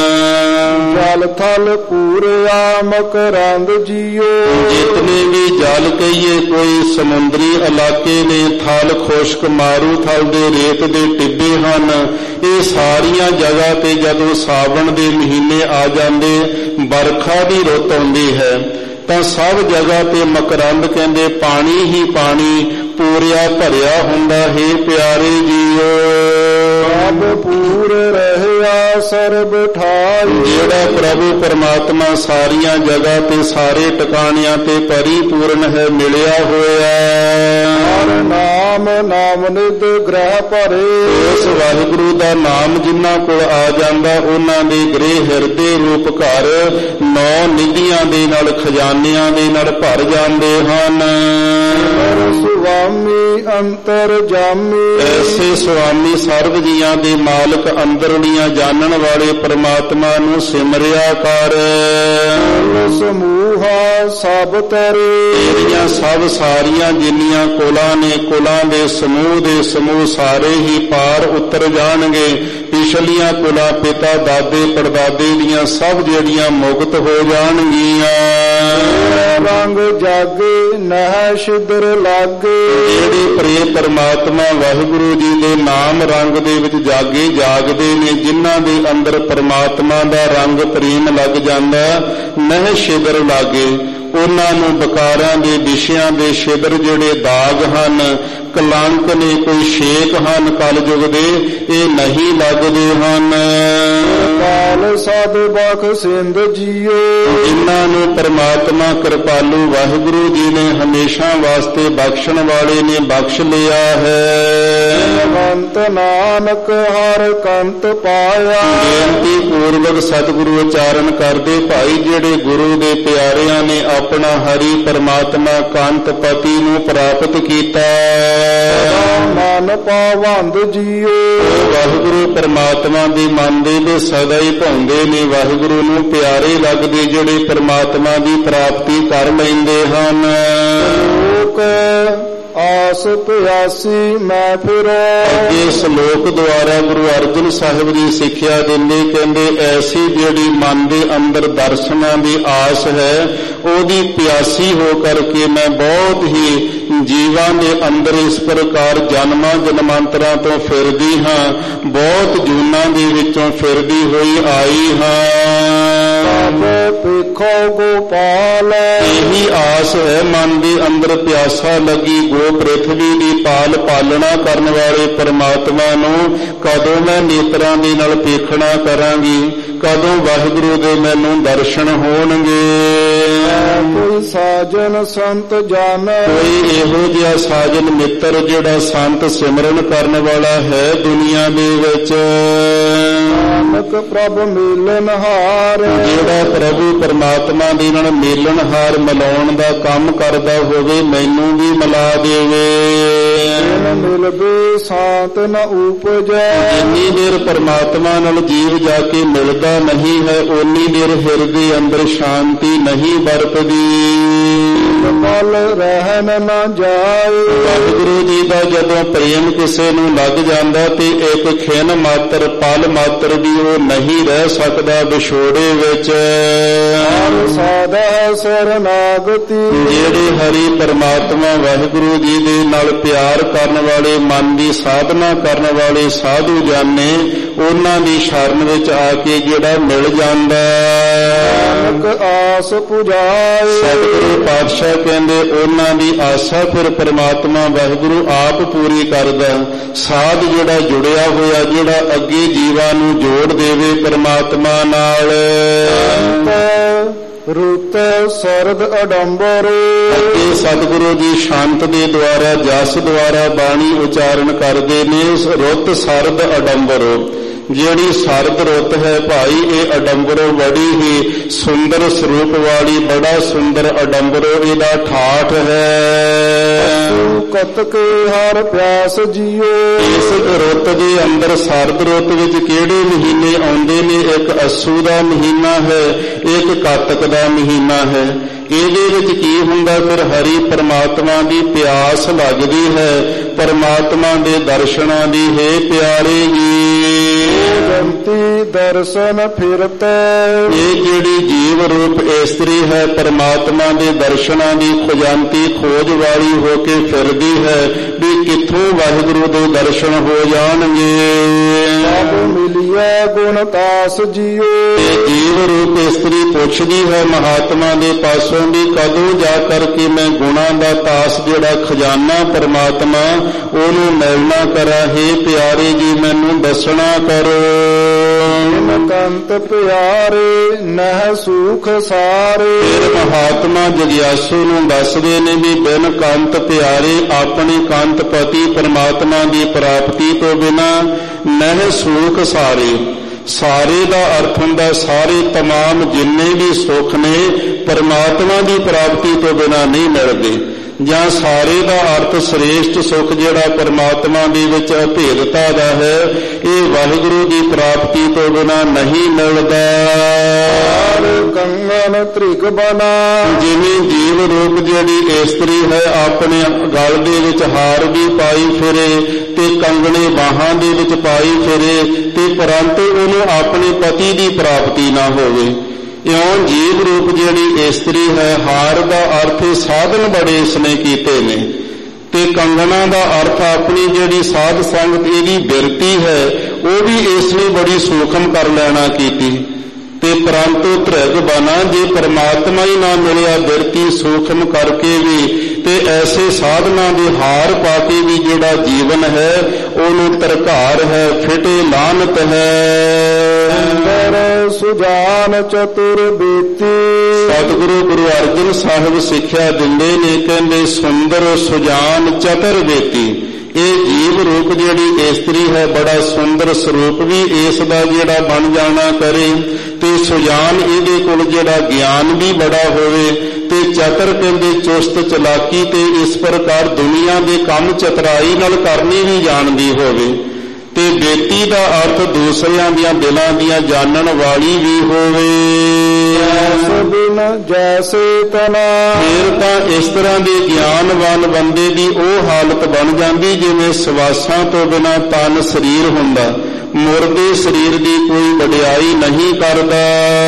ਜਲ ਥਲ ਪੂਰਿਆ ਮਕਰੰਦ ਜੀਓ ਜਿਤਨੇ ਵੀ ਜਲ ਕਹੀਏ ਕੋਈ ਸਮੁੰਦਰੀ ਇਲਾਕੇ ਨੇ ਥਲ ਖੁਸ਼ਕ ਮਾਰੂ ਥਲ ਦੇ ਰੇਤ ਦੇ ਟਿੱਬੇ ਹਨ। ਇਹ ਸਾਰੀਆਂ ਜਗ੍ਹਾ ਤੇ ਜਦੋਂ ਸਾਵਣ ਦੇ ਮਹੀਨੇ ਆ ਜਾਂਦੇ ਬਰਖਾ ਦੀ ਰੁੱਤ ਆਉਂਦੀ ਹੈ ਤਾਂ ਸਭ ਜਗ੍ਹਾ ਤੇ ਮਕਰੰਦ ਕਹਿੰਦੇ ਪਾਣੀ ਹੀ ਪਾਣੀ ਪੂਰਿਆ ਭਰਿਆ ਹੁੰਦਾ ਹੈ। ਪਿਆਰੇ ਜੀਓ ਸਭ ਪੂਰ ਰਹਿਆ ਸਰਬ ਠਾਈ ਜਿਹੜਾ ਪ੍ਰਭੂ ਪਰਮਾਤਮਾ ਸਾਰੀਆਂ ਜਗ੍ਹਾ ਤੇ ਸਾਰੇ ਟਿਕਾਣਿਆਂ ਤੇ ਪਰਿਪੂਰਨ ਹੈ ਮਿਲਿਆ ਹੋਇਆ। ਹਰ ਨਾਮ ਨਾਮ ਨਿਧ ਗ੍ਰਹਿ ਭਰੇ ਉਸ ਵਾਹਿਗੁਰੂ ਦਾ ਨਾਮ ਜਿਨ੍ਹਾਂ ਕੋਲ ਆ ਜਾਂਦਾ ਉਹਨਾਂ ਦੇ ਗ੍ਰਹਿ ਹਿਰਦੇ ਰੂਪ ਘਰ 9 ਨਿਧੀਆਂ ਦੇ ਨਾਲ ਖਜ਼ਾਨਿਆਂ ਦੇ ਨਾਲ ਭਰ ਜਾਂਦੇ ਹਨ। ਸੁਆਮੀ ਅੰਤਰ ਜਾਮੀ ਐਸੇ ਸੁਆਮੀ ਸਰਬ ਜੀਆਂ ਦੇ ਮਾਲਕ ਅੰਦਰਲੀਆਂ ਜਾਣਨ ਵਾਲੇ ਪਰਮਾਤਮਾ ਨੂੰ ਸਿਮਰਿਆ ਕਰ। ਸਮੂਹਾ ਸਭ ਤਰੇ ਤੇਰੀਆਂ ਸਭ ਸਾਰੀਆਂ ਜਿੰਨੀਆਂ ਕੁਲਾਂ ਨੇ ਕੁਲਾਂ ਦੇ ਸਮੂਹ ਸਾਰੇ ਹੀ ਪਾਰ ਉਤਰ ਜਾਣਗੇ। ਪਿਛਲੀਆਂ ਕੁਲਾਂ ਪਿਤਾ ਦਾਦੇ ਪੜਦਾਦੇ ਦੀਆਂ ਸਭ ਜਿਹੜੀਆਂ ਮੁਕਤ ਹੋ ਜਾਣਗੀਆਂ। ਰੰਗ ਜਾਗੇ ਨਹਿ ਸਿਦਰ ਲਾਗੇ ਜਿਹੜੇ ਪ੍ਰੇ ਪਰਮਾਤਮਾ ਵਾਹਿਗੁਰੂ ਜੀ ਦੇ ਨਾਮ ਰੰਗ ਦੇ ਵਿੱਚ ਜਾਗਦੇ ਨੇ ਜਿਨ੍ਹਾਂ ਦੇ ਅੰਦਰ ਪਰਮਾਤਮਾ ਦਾ ਰੰਗ ਪ੍ਰੇਮ ਲੱਗ ਜਾਂਦਾ ਨਹਿ ਸਿਦਰ ਲਾਗੇ ਉਹਨਾਂ ਨੂੰ ਬਕਾਰਾਂ ਦੇ ਵਿਸ਼ਿਆਂ ਦੇ ਸਿਦਰ ਜਿਹੜੇ ਦਾਗ ਹਨ ਕਲੰਕ ਨੇ ਕੋਈ ਛੇਕ ਹਨ ਕਲਯੁਗ ਦੇ ਇਹ ਨਹੀਂ ਲੱਗਦੇ ਹਨ। ਕਾਲ ਸਦ ਬਖ ਸਿੰਧ ਜੀਓ ਜਿਨ੍ਹਾਂ ਨੂੰ ਪਰਮਾਤਮਾ ਕਿਰਪਾਲੂ ਵਾਹਿਗੁਰੂ ਜੀ ਨੇ ਹਮੇਸ਼ਾ ਵਾਸਤੇ ਬਖਸ਼ਣ ਵਾਲੇ ਨੇ ਬਖਸ਼ ਲਿਆ ਹੈ। ਕੰਤ ਨਾਨਕ ਹਰ ਕੰਤ ਪਾਇਆ ਬੇਨਤੀ ਪੂਰਵਕ ਸਤਿਗੁਰੂ ਉਚਾਰਨ ਕਰਦੇ ਭਾਈ ਜਿਹੜੇ ਗੁਰੂ ਦੇ ਪਿਆਰਿਆਂ ਨੇ ਆਪਣਾ ਹਰੀ ਪਰਮਾਤਮਾ ਕੰਤ ਪਤੀ ਨੂੰ ਪ੍ਰਾਪਤ ਕੀਤਾ ਮਨ ਪਾਵੰਦ ਜੀਓ ਵਾਹਿਗੁਰੂ ਪਰਮਾਤਮਾ ਦੇ ਮਨ ਦੇ ਸਦਾ ਹੀ ਭਾਉਂਦੇ ਨੇ ਵਾਹਿਗੁਰੂ ਨੂੰ ਪਿਆਰੇ ਲੱਗਦੇ ਜਿਹੜੇ ਪਰਮਾਤਮਾ ਦੀ ਪ੍ਰਾਪਤੀ ਕਰ ਲੈਂਦੇ ਹਨ। ਲੋਕ ਆਸ ਪਿਆਸੀ ਮੈਂ ਫਿਰ ਅੱਗੇ ਸ਼ਲੋਕ ਦੁਆਰਾ ਗੁਰੂ ਅਰਜਨ ਸਾਹਿਬ ਦੀ ਸਿੱਖਿਆ ਦਿੰਦੇ ਕਹਿੰਦੇ ਐਸੀ ਜਿਹੜੀ ਮਨ ਦੇ ਅੰਦਰ ਦਰਸ਼ਨਾਂ ਦੀ ਆਸ ਹੈ ਉਹਦੀ ਪਿਆਸੀ ਹੋ ਕਰਕੇ ਮੈਂ ਬਹੁਤ ਹੀ ਜੀਵਾਂ ਦੇ ਅੰਦਰ ਇਸ ਪ੍ਰਕਾਰ ਜਨਮਾਂ ਜਨਮਾਂਤਰਾਂ ਤੋਂ ਫਿਰਦੀ ਹਾਂ ਬਹੁਤ ਜੂਨਾਂ ਦੇ ਵਿੱਚੋਂ ਫਿਰਦੀ ਹੋਈ ਆਈ ਹਾਂ। ਵੇਖੋ ਗੋਪਾਲ ਇਹੀ ਆਸ ਹੈ ਮਨ ਦੇ ਅੰਦਰ ਪਿਆਸਾ ਲੱਗੀ ਗੋ ਪ੍ਰਿਥਵੀ ਦੀ ਪਾਲਣਾ ਕਰਨ ਵਾਲੇ ਪਰਮਾਤਮਾ ਨੂੰ ਕਦੋਂ ਮੈਂ ਨੇਤਰਾਂ ਦੇ ਨਾਲ ਦੇਖਣਾ ਕਰਾਂਗੀ ਕਦੋਂ ਵਾਹਿਗੁਰੂ ਦੇ ਮੈਨੂੰ ਦਰਸ਼ਨ ਹੋਣਗੇ। ਕੋਈ ਸਾਜਨ ਸੰਤ ਜਾਣ ਕੋਈ ਇਹੋ ਜਿਹਾ ਸਾਜਨ ਮਿੱਤਰ ਜਿਹੜਾ ਸੰਤ ਸਿਮਰਨ ਕਰਨ ਵਾਲਾ ਹੈ ਦੁਨੀਆ ਦੇ ਵਿੱਚ ਨਾਨਕ ਪ੍ਰਭ ਮਿਲਨ ਹਾਰ ਜਿਹੜਾ ਪ੍ਰਭੂ ਪਰਮਾਤਮਾ ਦੇ ਨਾਲ ਮੇਲਣ ਹਾਰ ਮਿਲਾਉਣ ਦਾ ਕੰਮ ਕਰਦਾ ਹੋਵੇ ਮੈਨੂੰ ਵੀ ਮਿਲਾ ਦੇਵੇ। ਮਿਲਵੇ ਸਾਤ ਨ ਉਪਜੈ ਜਿੰਨੀ ਦੇਰ ਪਰਮਾਤਮਾ ਨਾਲ ਜੀਵ ਜਾ ਕੇ ਮਿਲਦਾ ਨਹੀਂ ਹੈ ਓਨੀ ਦੇਰ ਹਿਰਦੇ ਅੰਦਰ ਸ਼ਾਂਤੀ ਨਹੀਂ ਵਰਤਦੀ। ਪਲ ਰਹਿਣ ਨਾ ਜਾਏ। ਵਾਹਿਗੁਰੂ ਜੀ ਦਾ ਜਦੋਂ ਪ੍ਰੇਮ ਕਿਸੇ ਨੂੰ ਲੱਗ ਜਾਂਦਾ ਤੇ ਇੱਕ ਖਿਣ ਮਾਤਰ ਪਲ ਮਾਤਰ ਵੀ ਉਹ ਨਹੀਂ ਰਹਿ ਸਕਦਾ ਵਿਛੋੜੇ ਵਿੱਚ। ਸਾਦਾ ਸਰਨਾਗਤੀ ਜਿਹੜੇ ਹਰੀ ਪਰਮਾਤਮਾ ਵਾਹਿਗੁਰੂ ਜੀ ਦੇ ਨਾਲ ਪਿਆਰ ਕਰਨ ਵਾਲੇ, ਮਨ ਦੀ ਸਾਧਨਾ ਕਰਨ ਵਾਲੇ ਸਾਧੂ ਜਾਨੇ, ਉਹਨਾਂ ਦੀ ਸ਼ਰਨ ਵਿੱਚ ਆ ਕੇ ਜਿਹੜਾ ਮਿਲ ਜਾਂਦਾ ਆਸ ਪੁਜਾਏ। ਸਤਿਗੁਰੂ ਪਾਤਸ਼ਾਹ ਕਹਿੰਦੇ ਉਹਨਾਂ ਦੀ ਆਸਾ ਫਿਰ ਪਰਮਾਤਮਾ ਵਾਹਿਗੁਰੂ ਆਪ ਪੂਰੀ ਕਰਦਾ। ਸਾਧ ਜਿਹੜਾ ਜੁੜਿਆ ਹੋਇਆ, ਜਿਹੜਾ ਅੱਗੇ ਜੀਵਾਂ ਨੂੰ ਜੋੜ ਦੇਵੇ ਪਰਮਾਤਮਾ ਨਾਲ। ਰੁੱਤ ਸਰਦ ਅਡੰਬਰ ਅੱਗੇ ਸਤਿਗੁਰੂ ਜੀ ਸ਼ਾਂਤ ਦੇ ਦੁਆਰਾ, ਜਸ ਦੁਆਰਾ ਬਾਣੀ ਉਚਾਰਨ ਕਰਦੇ ਨੇ। ਰੁੱਤ ਸਰਦ ਅਡੰਬਰ, ਜਿਹੜੀ ਸਰਦ ਰੁੱਤ ਹੈ ਭਾਈ, ਇਹ ਅਡੰਬਰੋ ਬੜੀ ਹੀ ਸੁੰਦਰ ਸਰੂਪ ਵਾਲੀ, ਬੜਾ ਸੁੰਦਰ ਅਡੰਬਰੋ ਇਹਦਾ ਠਾਠ ਹੈ। ਕਤਕ ਹਰ ਪਿਆਸ ਜੀਓ। ਇਸ ਰੁੱਤ ਦੇ ਅੰਦਰ, ਸਰਦ ਰੁੱਤ ਵਿੱਚ ਕਿਹੜੇ ਮਹੀਨੇ ਆਉਂਦੇ ਨੇ? ਇੱਕ ਅੱਸੂ ਦਾ ਮਹੀਨਾ ਹੈ, ਇੱਕ ਕਾਤਕ ਦਾ ਮਹੀਨਾ ਹੈ। ਇਹਦੇ ਵਿੱਚ ਕੀ ਹੁੰਦਾ? ਫਿਰ ਹਰੀ ਪਰਮਾਤਮਾ ਦੀ ਪਿਆਸ ਲੱਗਦੀ ਹੈ, ਪਰਮਾਤਮਾ ਦੇ ਦਰਸ਼ਨਾਂ ਦੀ। ਹੈ ਪਿਆਰੇ ਜੀ ਦਰਸ਼ਨ ਫਿਰਤ, ਇਹ ਜਿਹੜੀ ਜੀਵ ਰੂਪ ਇਸਤਰੀ ਹੈ ਪਰਮਾਤਮਾ ਦੇ ਦਰਸ਼ਨਾਂ ਦੀ ਖੋਜੰਤੀ, ਖੋਜ ਵਾਲੀ ਹੋ ਕੇ ਫਿਰਦੀ ਹੈ ਵੀ ਕਿੱਥੋਂ ਵਾਹਿਗੁਰੂ ਦੇ ਦਰਸ਼ਨ ਹੋ ਜਾਣਗੇ। ਸਭ ਮਿਲਿਆ ਗੁਣ ਤਾਸ ਜੀਓ। ਇਹ ਜੀਵ ਰੂਪ ਇਸਤਰੀ ਪੁੱਛਦੀ ਹੈ ਮਹਾਤਮਾ ਦੇ ਪਾਸੋਂ ਵੀ ਕਦੋਂ ਜਾ ਕਰਕੇ ਮੈਂ ਗੁਣਾਂ ਦਾ ਤਾਸ, ਜਿਹੜਾ ਖਜ਼ਾਨਾ ਪਰਮਾਤਮਾ, ਉਹਨੂੰ ਮਿਲਣਾ ਕਰਾਂ। ਹੈ ਪਿਆਰੇ ਜੀ ਮੈਨੂੰ ਦੱਸਣਾ ਕਰੋ। ਕੰਤ ਪਿਆਰੇ ਨਹਿ ਸੁਖ ਸਾਰੇ। ਫਿਰ ਮਹਾਤਮਾ ਜਗਿਆਸੂ ਨੂੰ ਦੱਸਦੇ ਨੇ ਵੀ ਬਿਨ ਕੰਤ ਪਿਆਰੇ, ਆਪਣੇ ਕੰਤ ਪਤੀ ਪਰਮਾਤਮਾ ਦੀ ਪ੍ਰਾਪਤੀ ਤੋਂ ਬਿਨਾ ਨਹਿ ਸੁਖ ਸਾਰੇ। ਸਾਰੇ ਦਾ ਅਰਥ ਹੁੰਦਾ ਸਾਰੇ, ਤਮਾਮ ਜਿੰਨੇ ਵੀ ਸੁੱਖ ਨੇ ਪਰਮਾਤਮਾ ਦੀ ਪ੍ਰਾਪਤੀ ਤੋਂ ਬਿਨਾ ਨਹੀਂ ਮਿਲਦੇ। ਜਾਂ ਸਾਰੇ ਦਾ ਅਰਥ ਸ੍ਰੇਸ਼ਟ ਸੁੱਖ ਜਿਹੜਾ ਪਰਮਾਤਮਾ ਦੇ ਵਿੱਚ ਅਭੇਦਤਾ ਦਾ ਹੈ, ਇਹ ਵਾਹਿਗੁਰੂ ਦੀ ਪ੍ਰਾਪਤੀ ਤੋਂ ਬਿਨਾ ਨਹੀਂ ਮਿਲਦਾ। ਕੰਗਨ ਤ੍ਰਿਕ ਬਨਾ, ਜਿਵੇਂ ਜੀਵ ਰੂਪ ਜਿਹੜੀ ਇਸਤਰੀ ਹੈ ਆਪਣੇ ਗਲ ਦੇ ਵਿੱਚ ਹਾਰ ਵੀ ਪਾਈ ਫਿਰੇ ਤੇ ਕੰਗਣੇ ਬਾਹਾਂ ਦੇ ਵਿੱਚ ਪਾਈ ਫਿਰੇ, ਤੇ ਪਰੰਤੂ ਉਹਨੂੰ ਆਪਣੇ ਪਤੀ ਦੀ ਪ੍ਰਾਪਤੀ ਨਾ ਹੋਵੇ। ਇਉਂ ਜੀਵ ਰੂਪ ਜਿਹੜੀ ਇਸਤਰੀ ਹੈ, ਹਾਰ ਦਾ ਅਰਥ ਸਾਧਨ ਬੜੇ ਇਸਨੇ ਕੀਤੇ ਨੇ, ਤੇ ਕੰਗਣਾ ਦਾ ਅਰਥ ਆਪਣੀ ਜਿਹੜੀ ਸਾਧ ਸੰਗਤ ਇਹਦੀ ਬਿਰਤੀ ਹੈ, ਉਹ ਵੀ ਇਸਨੇ ਬੜੀ ਸੂਖਮ ਕਰ ਲੈਣਾ ਕੀਤੀ। ਤੇ ਪਰੰਤੂ ਧ੍ਰਿਗ ਬਨਾ, ਜੇ ਪਰਮਾਤਮਾ ਹੀ ਨਾ ਮਿਲਿਆ ਬਿਰਤੀ ਸੂਖਮ ਕਰਕੇ ਵੀ, ਤੇ ਐਸੇ ਸਾਧਨਾ ਦੇ ਹਾਰ ਪਾ ਕੇ ਵੀ ਜਿਹੜਾ ਜੀਵਨ ਹੈ ਉਹਨੂੰ ਤਰਕਾਰ ਹੈ, ਫਿਟੇ ਲਾਨਤ ਹੈ। ਅੰਦਰ ਸੁਜਾਨ ਚਤੁਰ ਬੇਤੀ, ਸਤਿਗੁਰੂ ਗੁਰੂ ਅਰਜਨ ਸਾਹਿਬ ਸਿੱਖਿਆ ਦਿੰਦੇ ਨੇ, ਕਹਿੰਦੇ ਸੁੰਦਰ ਸੁਜਾਨ ਚਤੁਰ ਬੇਤੀ। ਇਹ ਜੀਵ ਰੂਪ ਜਿਹੜੀ ਇਸਤਰੀ ਹੈ ਬੜਾ ਸੁੰਦਰ ਸਰੂਪ ਵੀ ਇਸ ਦਾ ਜਿਹੜਾ ਬਣ ਜਾਣਾ ਕਰੇ, ਤੇ ਸੁਜਾਨ ਇਹਦੇ ਕੋਲ ਜਿਹੜਾ ਗਿਆਨ ਵੀ ਬੜਾ ਹੋਵੇ, ਤੇ ਚਤਰ ਕਹਿੰਦੇ ਚੁਸਤ ਚਲਾਕੀ, ਤੇ ਇਸ ਪ੍ਰਕਾਰ ਦੁਨੀਆ ਦੇ ਕੰਮ ਚਤਰਾਈ ਨਾਲ ਕਰਨੀ ਵੀ ਜਾਣਦੀ ਹੋਵੇ। ਤੇ ਬੇਟੀ ਦਾ ਅਰਥ ਦੂਸਰਿਆਂ ਦੀਆਂ ਦਿਲਾਂ ਦੀਆਂ ਜਾਣਨ ਵਾਲੀ ਵੀ ਹੋਵੇ। ਜੈਸੇ ਤਨਾ, ਫਿਰ ਤਾਂ ਇਸ ਤਰ੍ਹਾਂ ਦੇ ਗਿਆਨਵਾਨ ਬੰਦੇ ਦੀ ਉਹ ਹਾਲਤ ਬਣ ਜਾਂਦੀ ਜਿਵੇਂ ਸਵਾਸਾਂ ਤੋਂ ਬਿਨਾਂ ਤਨ ਸਰੀਰ ਹੁੰਦਾ, ਮੁਰਦੇ ਸਰੀਰ ਦੀ ਕੋਈ ਵਡਿਆਈ ਨਹੀਂ ਕਰਦਾ।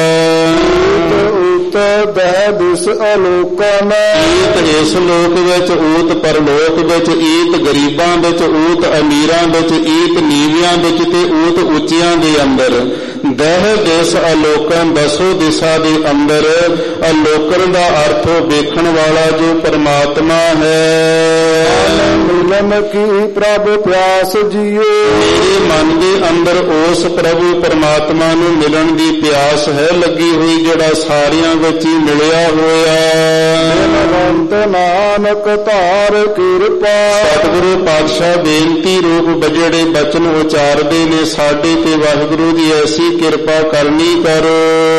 ਦਹਿ ਦਿਸ ਅਲੋਕਨ, ਈਤ ਇਸ ਲੋਕ ਵਿੱਚ, ਊਤ ਪਰਲੋਕ ਵਿੱਚ, ਈਤ ਗਰੀਬਾਂ ਵਿੱਚ, ਊਤ ਅਮੀਰਾਂ ਵਿੱਚ, ਈਤ ਨੀਵਿਆਂ ਵਿੱਚ, ਤੇ ਊਤ ਉੱਚਿਆਂ ਦੇ ਅੰਦਰ। ਦਹਿ ਦਿਸ ਅਲੋਕਨ, ਦਸੋ ਦਿਸ਼ਾ ਦੇ ਅੰਦਰ। ਅਲੋਕਨ ਦਾ ਅਰਥ ਵੇਖਣ ਵਾਲਾ ਜੋ ਪਰਮਾਤਮਾ ਹੈ। ਮਿਲਨ ਕੀ ਪ੍ਰਭ ਪਿਆਸ ਜੀਓ, ਮੇਰੇ ਮਨ ਦੇ ਅੰਦਰ ਉਸ ਪ੍ਰਭੂ ਪਰਮਾਤਮਾ ਨੂੰ ਮਿਲਣ ਦੀ ਪਿਆਸ ਹੈ ਲੱਗੀ ਹੋਈ, ਜਿਹੜਾ ਸਾਰਿਆਂ ਵਿੱਚ ਹੀ ਮਿਲਿਆ ਹੋਇਆ। ਬੇਨਵੰਤ ਨਾਨਕ ਧਾਰ ਕਿਰਪਾ, ਸਤਿਗੁਰੂ ਪਾਤਸ਼ਾਹ ਬੇਨਤੀ ਰੂਪ ਜਿਹੜੇ ਬਚਨ ਉਚਾਰਦੇ ਨੇ, ਸਾਡੇ ਤੇ ਵਾਹਿਗੁਰੂ ਦੀ ਐਸੀ ਕਿਰਪਾ ਕਰਨੀ ਕਰੋ।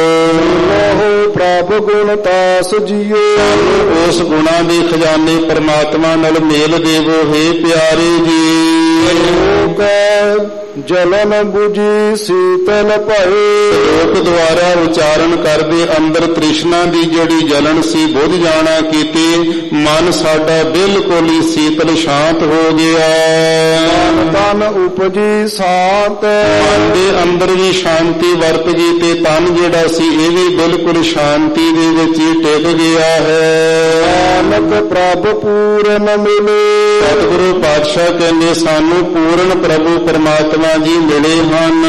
ਪ੍ਰਭ ਗੁਣ ਤਾਸ ਜੀਓ, ਉਸ ਗੁਣਾਂ ਦੇ ਖਜ਼ਾਨੇ ਪਰਮਾਤਮਾ ਨਾਲ ਮੇਲ ਦੇਵੋ। ਹੈ ਪਿਆਰੇ ਜੀ ਜਲਨ 부ਜੀ ਸੀਤਲ ਭਏ। ਸ਼ਲੋਕ ਦੁਆਰਾ ਉਚਾਰਨ ਕਰਦੇ ਅੰਦਰ ਤ੍ਰਿਸ਼ਨਾ ਦੀ ਜਿਹੜੀ ਜਲਨ ਸੀ ਬੁਝ ਜਾਣਾ ਕੀਤੀ, ਮਨ ਸਾਡਾ ਬਿਲਕੁਲ ਹੀ ਸੀਤਲ ਸ਼ਾਂਤ ਹੋ ਗਿਆ। ਤਨ ਉਪਜੀ ਸ਼ਾਂਤ, ਮਨ ਦੇ ਅੰਦਰ ਵੀ ਸ਼ਾਂਤੀ ਵਰਤ ਗਈ ਤੇ ਤਨ ਜਿਹੜਾ ਸੀ ਇਹ ਵੀ ਬਿਲਕੁਲ ਸ਼ਾਂਤੀ ਦੇ ਵਿੱਚ ਹੀ ਟਿਕ ਗਿਆ ਹੈ। ਨਾਨਕ ਪ੍ਰਭ ਪੂਰਨ ਮਿਲੇ। ਸਤਿਗੁਰੂ ਪਾਤਸ਼ਾਹ ਕਹਿੰਦੇ ਸਾਨੂੰ ਪੂਰਨ ਪ੍ਰਭੂ ਪਰਮਾਤਮਾ ਜੀ ਮਿਲੇ ਹਨ।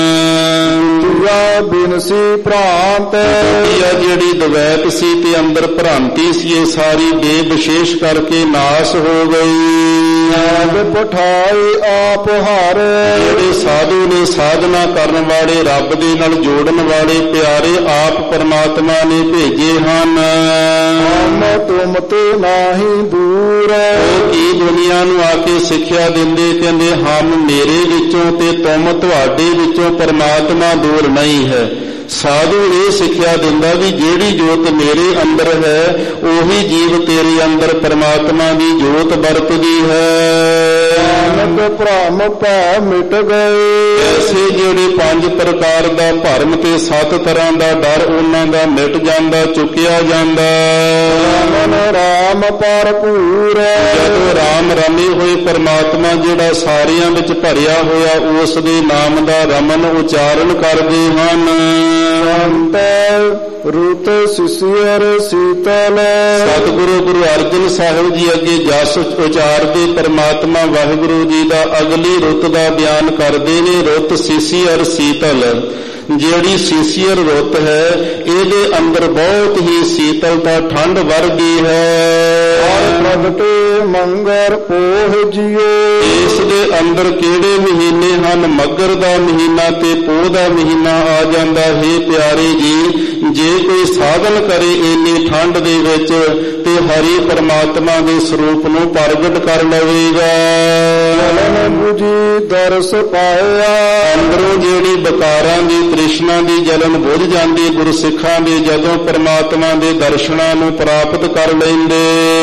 ਤੁਆ ਬਿਨਸੀ ਭ੍ਰਾਂਤ, ਜਿਹੜੀ ਦਵੈਤ ਸੀ ਤੇ ਅੰਦਰ ਭ੍ਰਾਂਤੀ ਸੀ ਇਹ ਸਾਰੀ ਬੇਵਿਸ਼ੇਸ਼ ਕਰਕੇ ਨਾਸ ਹੋ ਗਈ। ਆਪ ਪਠਾਏ ਆਪ ਹਰ, ਜਿਹੜੇ ਸਾਧੂ ਨੇ ਸਾਧਨਾ ਕਰਨ ਵਾਲੇ ਰੱਬ ਦੇ ਨਾਲ ਜੋੜਨ ਵਾਲੇ ਪਿਆਰੇ ਆਪ ਪਰਮਾਤਮਾ ਨੇ ਭੇਜੇ ਹਨ। ਹਮ ਤੁਮ ਤੇ ਨਾਹੀ ਦੂਰ, ਉਹ ਕੀ ਦੁਨੀਆ ਨੂੰ ਆ ਕੇ ਸਿੱਖਿਆ ਦਿੰਦੇ, ਕਹਿੰਦੇ ਹਮ ਮੇਰੇ ਵਿੱਚੋਂ ਤੇ ਤੁਮ ਤੁਹਾਡੇ ਵਿੱਚੋਂ ਪਰਮਾਤਮਾ ਦੂਰ ਨਹੀਂ ਹੈ। ਸਾਧੂ ਇਹ ਸਿੱਖਿਆ ਦਿੰਦਾ ਵੀ ਜਿਹੜੀ ਜੋਤ ਮੇਰੇ ਅੰਦਰ ਹੈ ਉਹੀ ਜੀਵ ਤੇਰੇ ਅੰਦਰ ਪਰਮਾਤਮਾ ਦੀ ਜੋਤ ਵਰਤਦੀ ਹੈ। ਨਾਨਕ ਭ੍ਰਮ ਭੈ ਮਿਟ ਗਏ। ਐਸੇ ਜਿਹੜੇ 5 ਪ੍ਰਕਾਰ ਦਾ ਭਰਮ ਤੇ 7 ਤਰ੍ਹਾਂ ਦਾ ਡਰ ਉਹਨਾਂ ਦਾ ਮਿਟ ਜਾਂਦਾ, ਚੁੱਕਿਆ ਜਾਂਦਾ। ਮਨ ਰਾਮ ਭਰਪੂਰ, ਜਦੋਂ ਰਾਮ ਰਮੇ ਹੋਏ ਪਰਮਾਤਮਾ ਜਿਹੜਾ ਸਾਰਿਆਂ ਵਿੱਚ ਭਰਿਆ ਹੋਇਆ ਉਸ ਦੇ ਨਾਮ ਦਾ ਰਮਨ ਉਚਾਰਨ ਕਰਦੇ ਹਨ। ਅੰਤ ਰੁਤ ਸਿਸਿਰ ਸੀਤਲ, ਸਤਿਗੁਰੂ ਗੁਰੂ ਅਰਜਨ ਸਾਹਿਬ ਜੀ ਅੱਗੇ ਜਸ ਉਚਾਰਦੇ ਪਰਮਾਤਮਾ ਵਾਹਿਗੁਰੂ ਜੀ ਦਾ ਅਗਲੀ ਰੁੱਤ ਦਾ ਬਿਆਨ ਕਰਦੇ ਨੇ। ਰੁੱਤ ਸਿਸਿਰ ਸੀਤਲ, ਜਿਹੜੀ ਸੀਸੀਅਰ ਰੁੱਤ ਹੈ ਇਹਦੇ ਅੰਦਰ ਬਹੁਤ ਹੀ ਸੀਤਲਤਾ ਠੰਡ ਵਰਗੀ ਹੈ। ਪ੍ਰਗਟੇ ਮੰਗਰ ਪੋਹ ਜੀਓ, ਇਸ ਦੇ ਅੰਦਰ ਕਿਹੜੇ ਮਹੀਨੇ ਹਨ? ਮੱਘਰ ਦਾ ਮਹੀਨਾ ਤੇ ਪੋਹ ਦਾ ਮਹੀਨਾ ਆ ਜਾਂਦਾ ਹੈ। ਪਿਆਰੇ ਜੀ ਜੇ ਕੋਈ ਸਾਧਨ ਕਰੇ ਇੰਨੀ ਠੰਡ ਦੇ ਵਿੱਚ ਤੇ ਹਰੀ ਪਰਮਾਤਮਾ ਦੇ ਸਰੂਪ ਨੂੰ ਪ੍ਰਗਟ ਕਰ ਲਵੇਗਾ। ਜਲਨ 부ਜੀ ਦਰਸ ਪਾਇਆ, ਅੰਦਰੋਂ ਜਿਹੜੀ ਬਕਾਰਾਂ ਦੀ ਤ੍ਰਿਸ਼ਨਾ ਦੀ ਜਲਨ ਬੁਝ ਜਾਂਦੀ ਗੁਰਸਿੱਖਾਂ ਦੇ ਜਦੋਂ ਪਰਮਾਤਮਾ ਦੇ ਦਰਸ਼ਨਾਂ ਨੂੰ ਪ੍ਰਾਪਤ ਕਰ ਲੈਂਦੇ।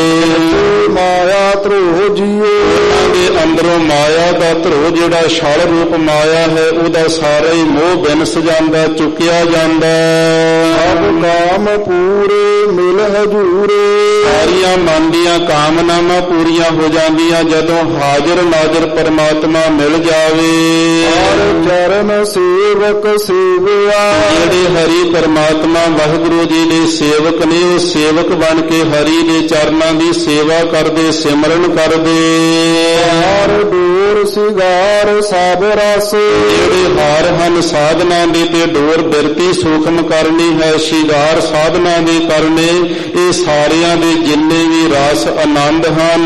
ਮਾਇਆ ਧਰੋ ਜੀਓ, ਉਹਨਾਂ ਦੇ ਅੰਦਰੋਂ ਮਾਇਆ ਦਾ ਧਰੋ ਜਿਹੜਾ ਛਲ ਰੂਪ ਮਾਇਆ ਹੈ ਉਹਦਾ ਸਾਰਾ ਹੀ ਮੋਹ ਬਿਨਸ ਜਾਂਦਾ, ਚੁੱਕਿਆ ਜਾਂਦਾ। ਸਭ ਕਾਮ ਪੂਰੇ ਮਿਲ ਹਜੂਰੇ, ਸਾਰੀਆਂ ਮਨ ਦੀਆਂ ਕਾਮਨਾਵਾਂ ਪੂਰੀਆਂ ਹੋ ਜਾਂਦੀਆਂ ਜਦੋਂ ਹਾਜ਼ਰ ਨਾਜ਼ਰ ਪਰਮਾਤਮਾ ਮਿਲ ਜਾਵੇ। ਹਰ ਚਰਨ ਸੇਵਕ ਸੇਵਿਆ, ਜਿਹੜੇ ਹਰੀ ਪਰਮਾਤਮਾ ਵਾਹਿਗੁਰੂ ਜੀ ਦੇ ਸੇਵਕ ਨੇ ਉਹ ਸੇਵਕ ਬਣ ਕੇ ਹਰੀ ਦੇ ਚਰਨਾਂ ਦੀ ਸੇਵਾ ਕਰਦੇ, ਸਿਮਰਨ ਕਰਦੇ। ਹਰ ਡੋਰ ਸਿਗਾਰ ਸਭ ਰਸ, ਜਿਹੜੇ ਹਾਰ ਹਨ ਸਾਧਨਾ ਦੇ ਤੇ ਡੋਰ ਬਿਰਤੀ ਸੂਖਮ ਕਰਨੀ ਹੈ, ਸ਼ਿੰਗਾਰ ਸਾਧਨਾ ਦੇ ਕਰਨੇ। ਇਹ ਸਾਰਿਆਂ ਦੇ ਜਿੰਨੇ ਵੀ ਰਸ ਆਨੰਦ ਹਨ।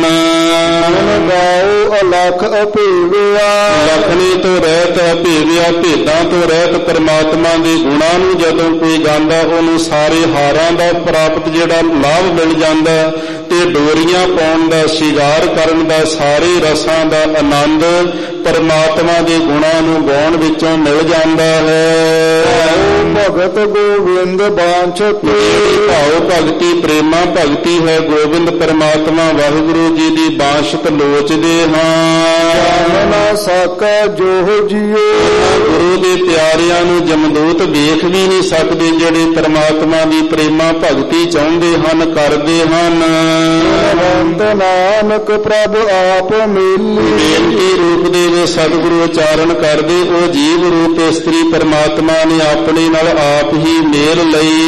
ਮਨ ਗਾਓ ਅਲਖ ਅਭੇਵਿਆ, ਲਖਣੀ ਤੋਂ ਰਹਿਤ ਅਭੇਵਿਆ, ਭੇਦਾਂ ਤੋਂ ਰਹਿਤ ਪਰਮਾਤਮਾ ਦੇ ਗੁਣਾਂ ਨੂੰ ਜਦੋਂ ਕੋਈ ਗਾਉਂਦਾ ਉਹਨੂੰ ਸਾਰੇ ਹਾਰਾਂ ਦਾ ਪ੍ਰਾਪਤ ਜਿਹੜਾ ਲਾਭ ਮਿਲ ਜਾਂਦਾ ਤੇ ਡੋਰੀਆਂ ਪਾਉਣ ਦਾ, ਸ਼ਿੰਗਾਰ ਕਰਨ ਦਾ, ਸਾਰੇ ਰਸਾਂ ਦਾ ਆਨੰਦ ਪਰਮਾਤਮਾ ਦੇ ਗੁਣਾਂ ਨੂੰ ਗਾਉਣ ਵਿੱਚੋਂ ਮਿਲ ਜਾਂਦਾ ਹੈ। ਭਗਤ ਗੋਬਿੰਦ ਬਾਂਛਤ, ਭਾਉ ਭਗਤੀ ਪ੍ਰੇਮਾ ਭਗਤੀ ਹੈ ਗੋਬਿੰਦ ਪਰਮਾਤਮਾ ਵਾਹਿਗੁਰੂ ਜੀ ਦੀ ਬਾਂਸ਼ਤ ਲੋਚਦੇ ਹਾਂ। ਨਾ ਸਕੈ ਜੋ ਜੀਓ, ਗੁਰੂ ਦੇ ਪਿਆਰਿਆਂ ਨੂੰ ਜਮਦੂਤ ਵੇਖ ਵੀ ਨਹੀਂ ਸਕਦੇ ਜਿਹੜੇ ਪਰਮਾਤਮਾ ਦੀ ਪ੍ਰੇਮਾ ਭਗਤੀ ਚਾਹੁੰਦੇ ਹਨ, ਕਰਦੇ ਹਨ। ਬੰਦ ਨਾਨਕ ਪ੍ਰਭ ਆਪ ਮਿਲੀ, ਬੇਨਤੀ ਰੂਪ ਦੇ ਵਿੱਚ ਸਤਿਗੁਰੂ ਉਚਾਰਨ ਕਰਦੇ ਉਹ ਜੀਵ ਰੂਪ ਇਸਤਰੀ ਪਰਮਾਤਮਾ ਨੇ ਆਪਣੇ ਨਾਲ ਆਪ ਹੀ ਮੇਲ ਲਈ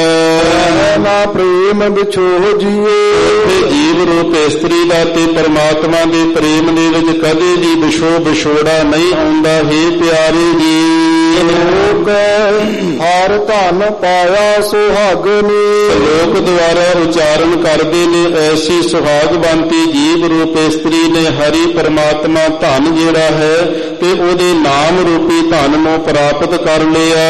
ਹੈ। ਨਾ ਪ੍ਰੇਮ ਵਿਛੋਹ ਜੀਓ, ਜੀਵ ਰੂਪ ਇਸਤਰੀ ਦਾ ਤੇ ਪਰਮਾਤਮਾ ਦੇ ਪ੍ਰੇਮ ਦੇ ਵਿੱਚ ਕਦੇ ਵੀ ਵਿਛੋੜਾ ਨਹੀਂ ਆਉਂਦਾ ਹੈ। ਪਿਆਰੇ ਜੀ ਲੋਕ ਹਰ ਧਨ ਪਾਇਆ ਸੁਹਾਗਨੀ, ਲੋਕ ਦੁਆਰਾ ਉਚਾਰਨ ਕਰਦੇ ਨੇ ਐਸੀ ਸੁਹਾਗਵੰਤੀ ਜੀਵ ਰੂਪ ਇਸਤਰੀ ਨੇ ਹਰੀ ਪਰਮਾਤਮਾ ਧਨ ਜਿਹੜਾ ਹੈ ਤੇ ਉਹਦੇ ਨਾਮ ਰੂਪੀ ਧਨ ਨੂੰ ਪ੍ਰਾਪਤ ਕਰ ਲਿਆ।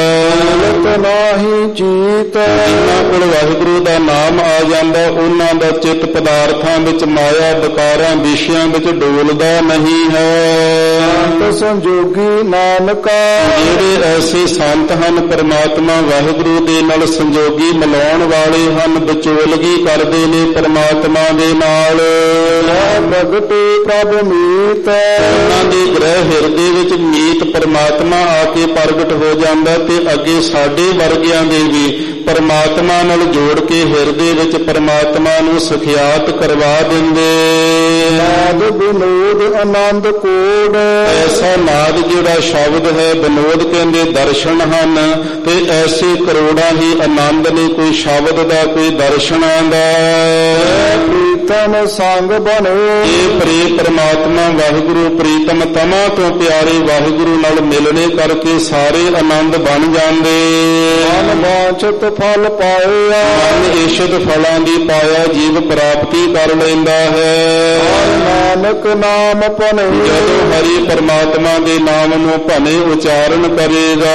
ਨਾਹੀ ਚੀਤ, ਜਿਨ੍ਹਾਂ ਕੋਲ ਵਾਹਿਗੁਰੂ ਦਾ ਨਾਮ ਆ ਜਾਂਦਾ ਉਹਨਾਂ ਦਾ ਚਿੱਤ ਪਦਾਰਥਾਂ ਵਿੱਚ ਮਾਇਆ ਵਿਕਾਰਾਂ ਵਿਸ਼ਿਆਂ ਵਿੱਚ ਡੋਲਦਾ ਨਹੀਂ ਹੈ। ਸੰਜੋਗੀ ਨਾਨਕਾ, ਜਿਹੜੇ ਐਸੇ ਸੰਤ ਹਨ ਪਰਮਾਤਮਾ ਵਾਹਿਗੁਰੂ ਦੇ ਨਾਲ ਸੰਜੋਗੀ ਮਿਲਾਉਣ ਵਾਲੇ ਹਨ, ਵਿਚੋਲਗੀ ਕਰਦੇ ਨੇ ਪਰਮਾਤਮਾ ਦੇ ਨਾਲ। ਪ੍ਰਗਟੇ ਪ੍ਰਭ ਮੀਤ, ਉਹਨਾਂ ਦੇ ਗ੍ਰਹਿ ਹਿਰਦੇ ਵਿੱਚ ਮੀਤ ਪਰਮਾਤਮਾ ਆ ਕੇ ਪ੍ਰਗਟ ਹੋ ਜਾਂਦਾ ਤੇ ਅੱਗੇ ਸਾਡੇ ਵਰਗਿਆਂ ਦੇ ਵੀ ਪਰਮਾਤਮਾ ਨਾਲ ਜੋੜ ਕੇ ਹਿਰਦੇ ਵਿੱਚ ਪਰਮਾਤਮਾ ਨੂੰ ਸਖਿਆਤ ਕਰਵਾ ਦਿੰਦੇ। ਨਾਦ ਵਿਨੋਦ ਆਨੰਦ ਕੋੜ, ਐਸਾ ਨਾਦ ਜਿਹੜਾ ਸ਼ਬਦ ਹੈ, ਵਿਨੋਦ ਕਹਿੰਦੇ ਦਰਸ਼ਨ ਹਨ, ਤੇ ਐਸੇ ਕਰੋੜਾਂ ਹੀ ਆਨੰਦ ਨੇ, ਕੋਈ ਸ਼ਬਦ ਦਾ ਕੋਈ ਦਰਸ਼ਨਾਂ ਦਾ। ਪ੍ਰੀਤਮ ਸੰਗ ਬਣੇ, ਇਹ ਪ੍ਰੇ ਪਰਮਾਤਮਾ ਵਾਹਿਗੁਰੂ ਪ੍ਰੀਤਮ ਤਮਾਂ ਤੋਂ ਪਿਆਰੇ ਵਾਹਿਗੁਰੂ ਨਾਲ ਮਿਲਣੇ ਕਰਕੇ ਸਾਰੇ ਆਨੰਦ ਬਣ ਜਾਂਦੇ। ਮਨ ਵਾਂਛਤ ਫਲ ਪਾਇਆ, ਮਨ ਇਸ਼ਟ ਫਲਾਂ ਦੀ ਪਾਇਆ ਜੀਵ ਪ੍ਰਾਪਤੀ ਕਰ ਲੈਂਦਾ ਹੈ। ਨਾਨਕ ਨਾਮ ਭਨੇ, ਜਦੋਂ ਹਰੀ ਪਰਮਾਤਮਾ ਦੇ ਨਾਮ ਨੂੰ ਭਨੇ ਉਚਾਰਨ ਕਰੇਗਾ।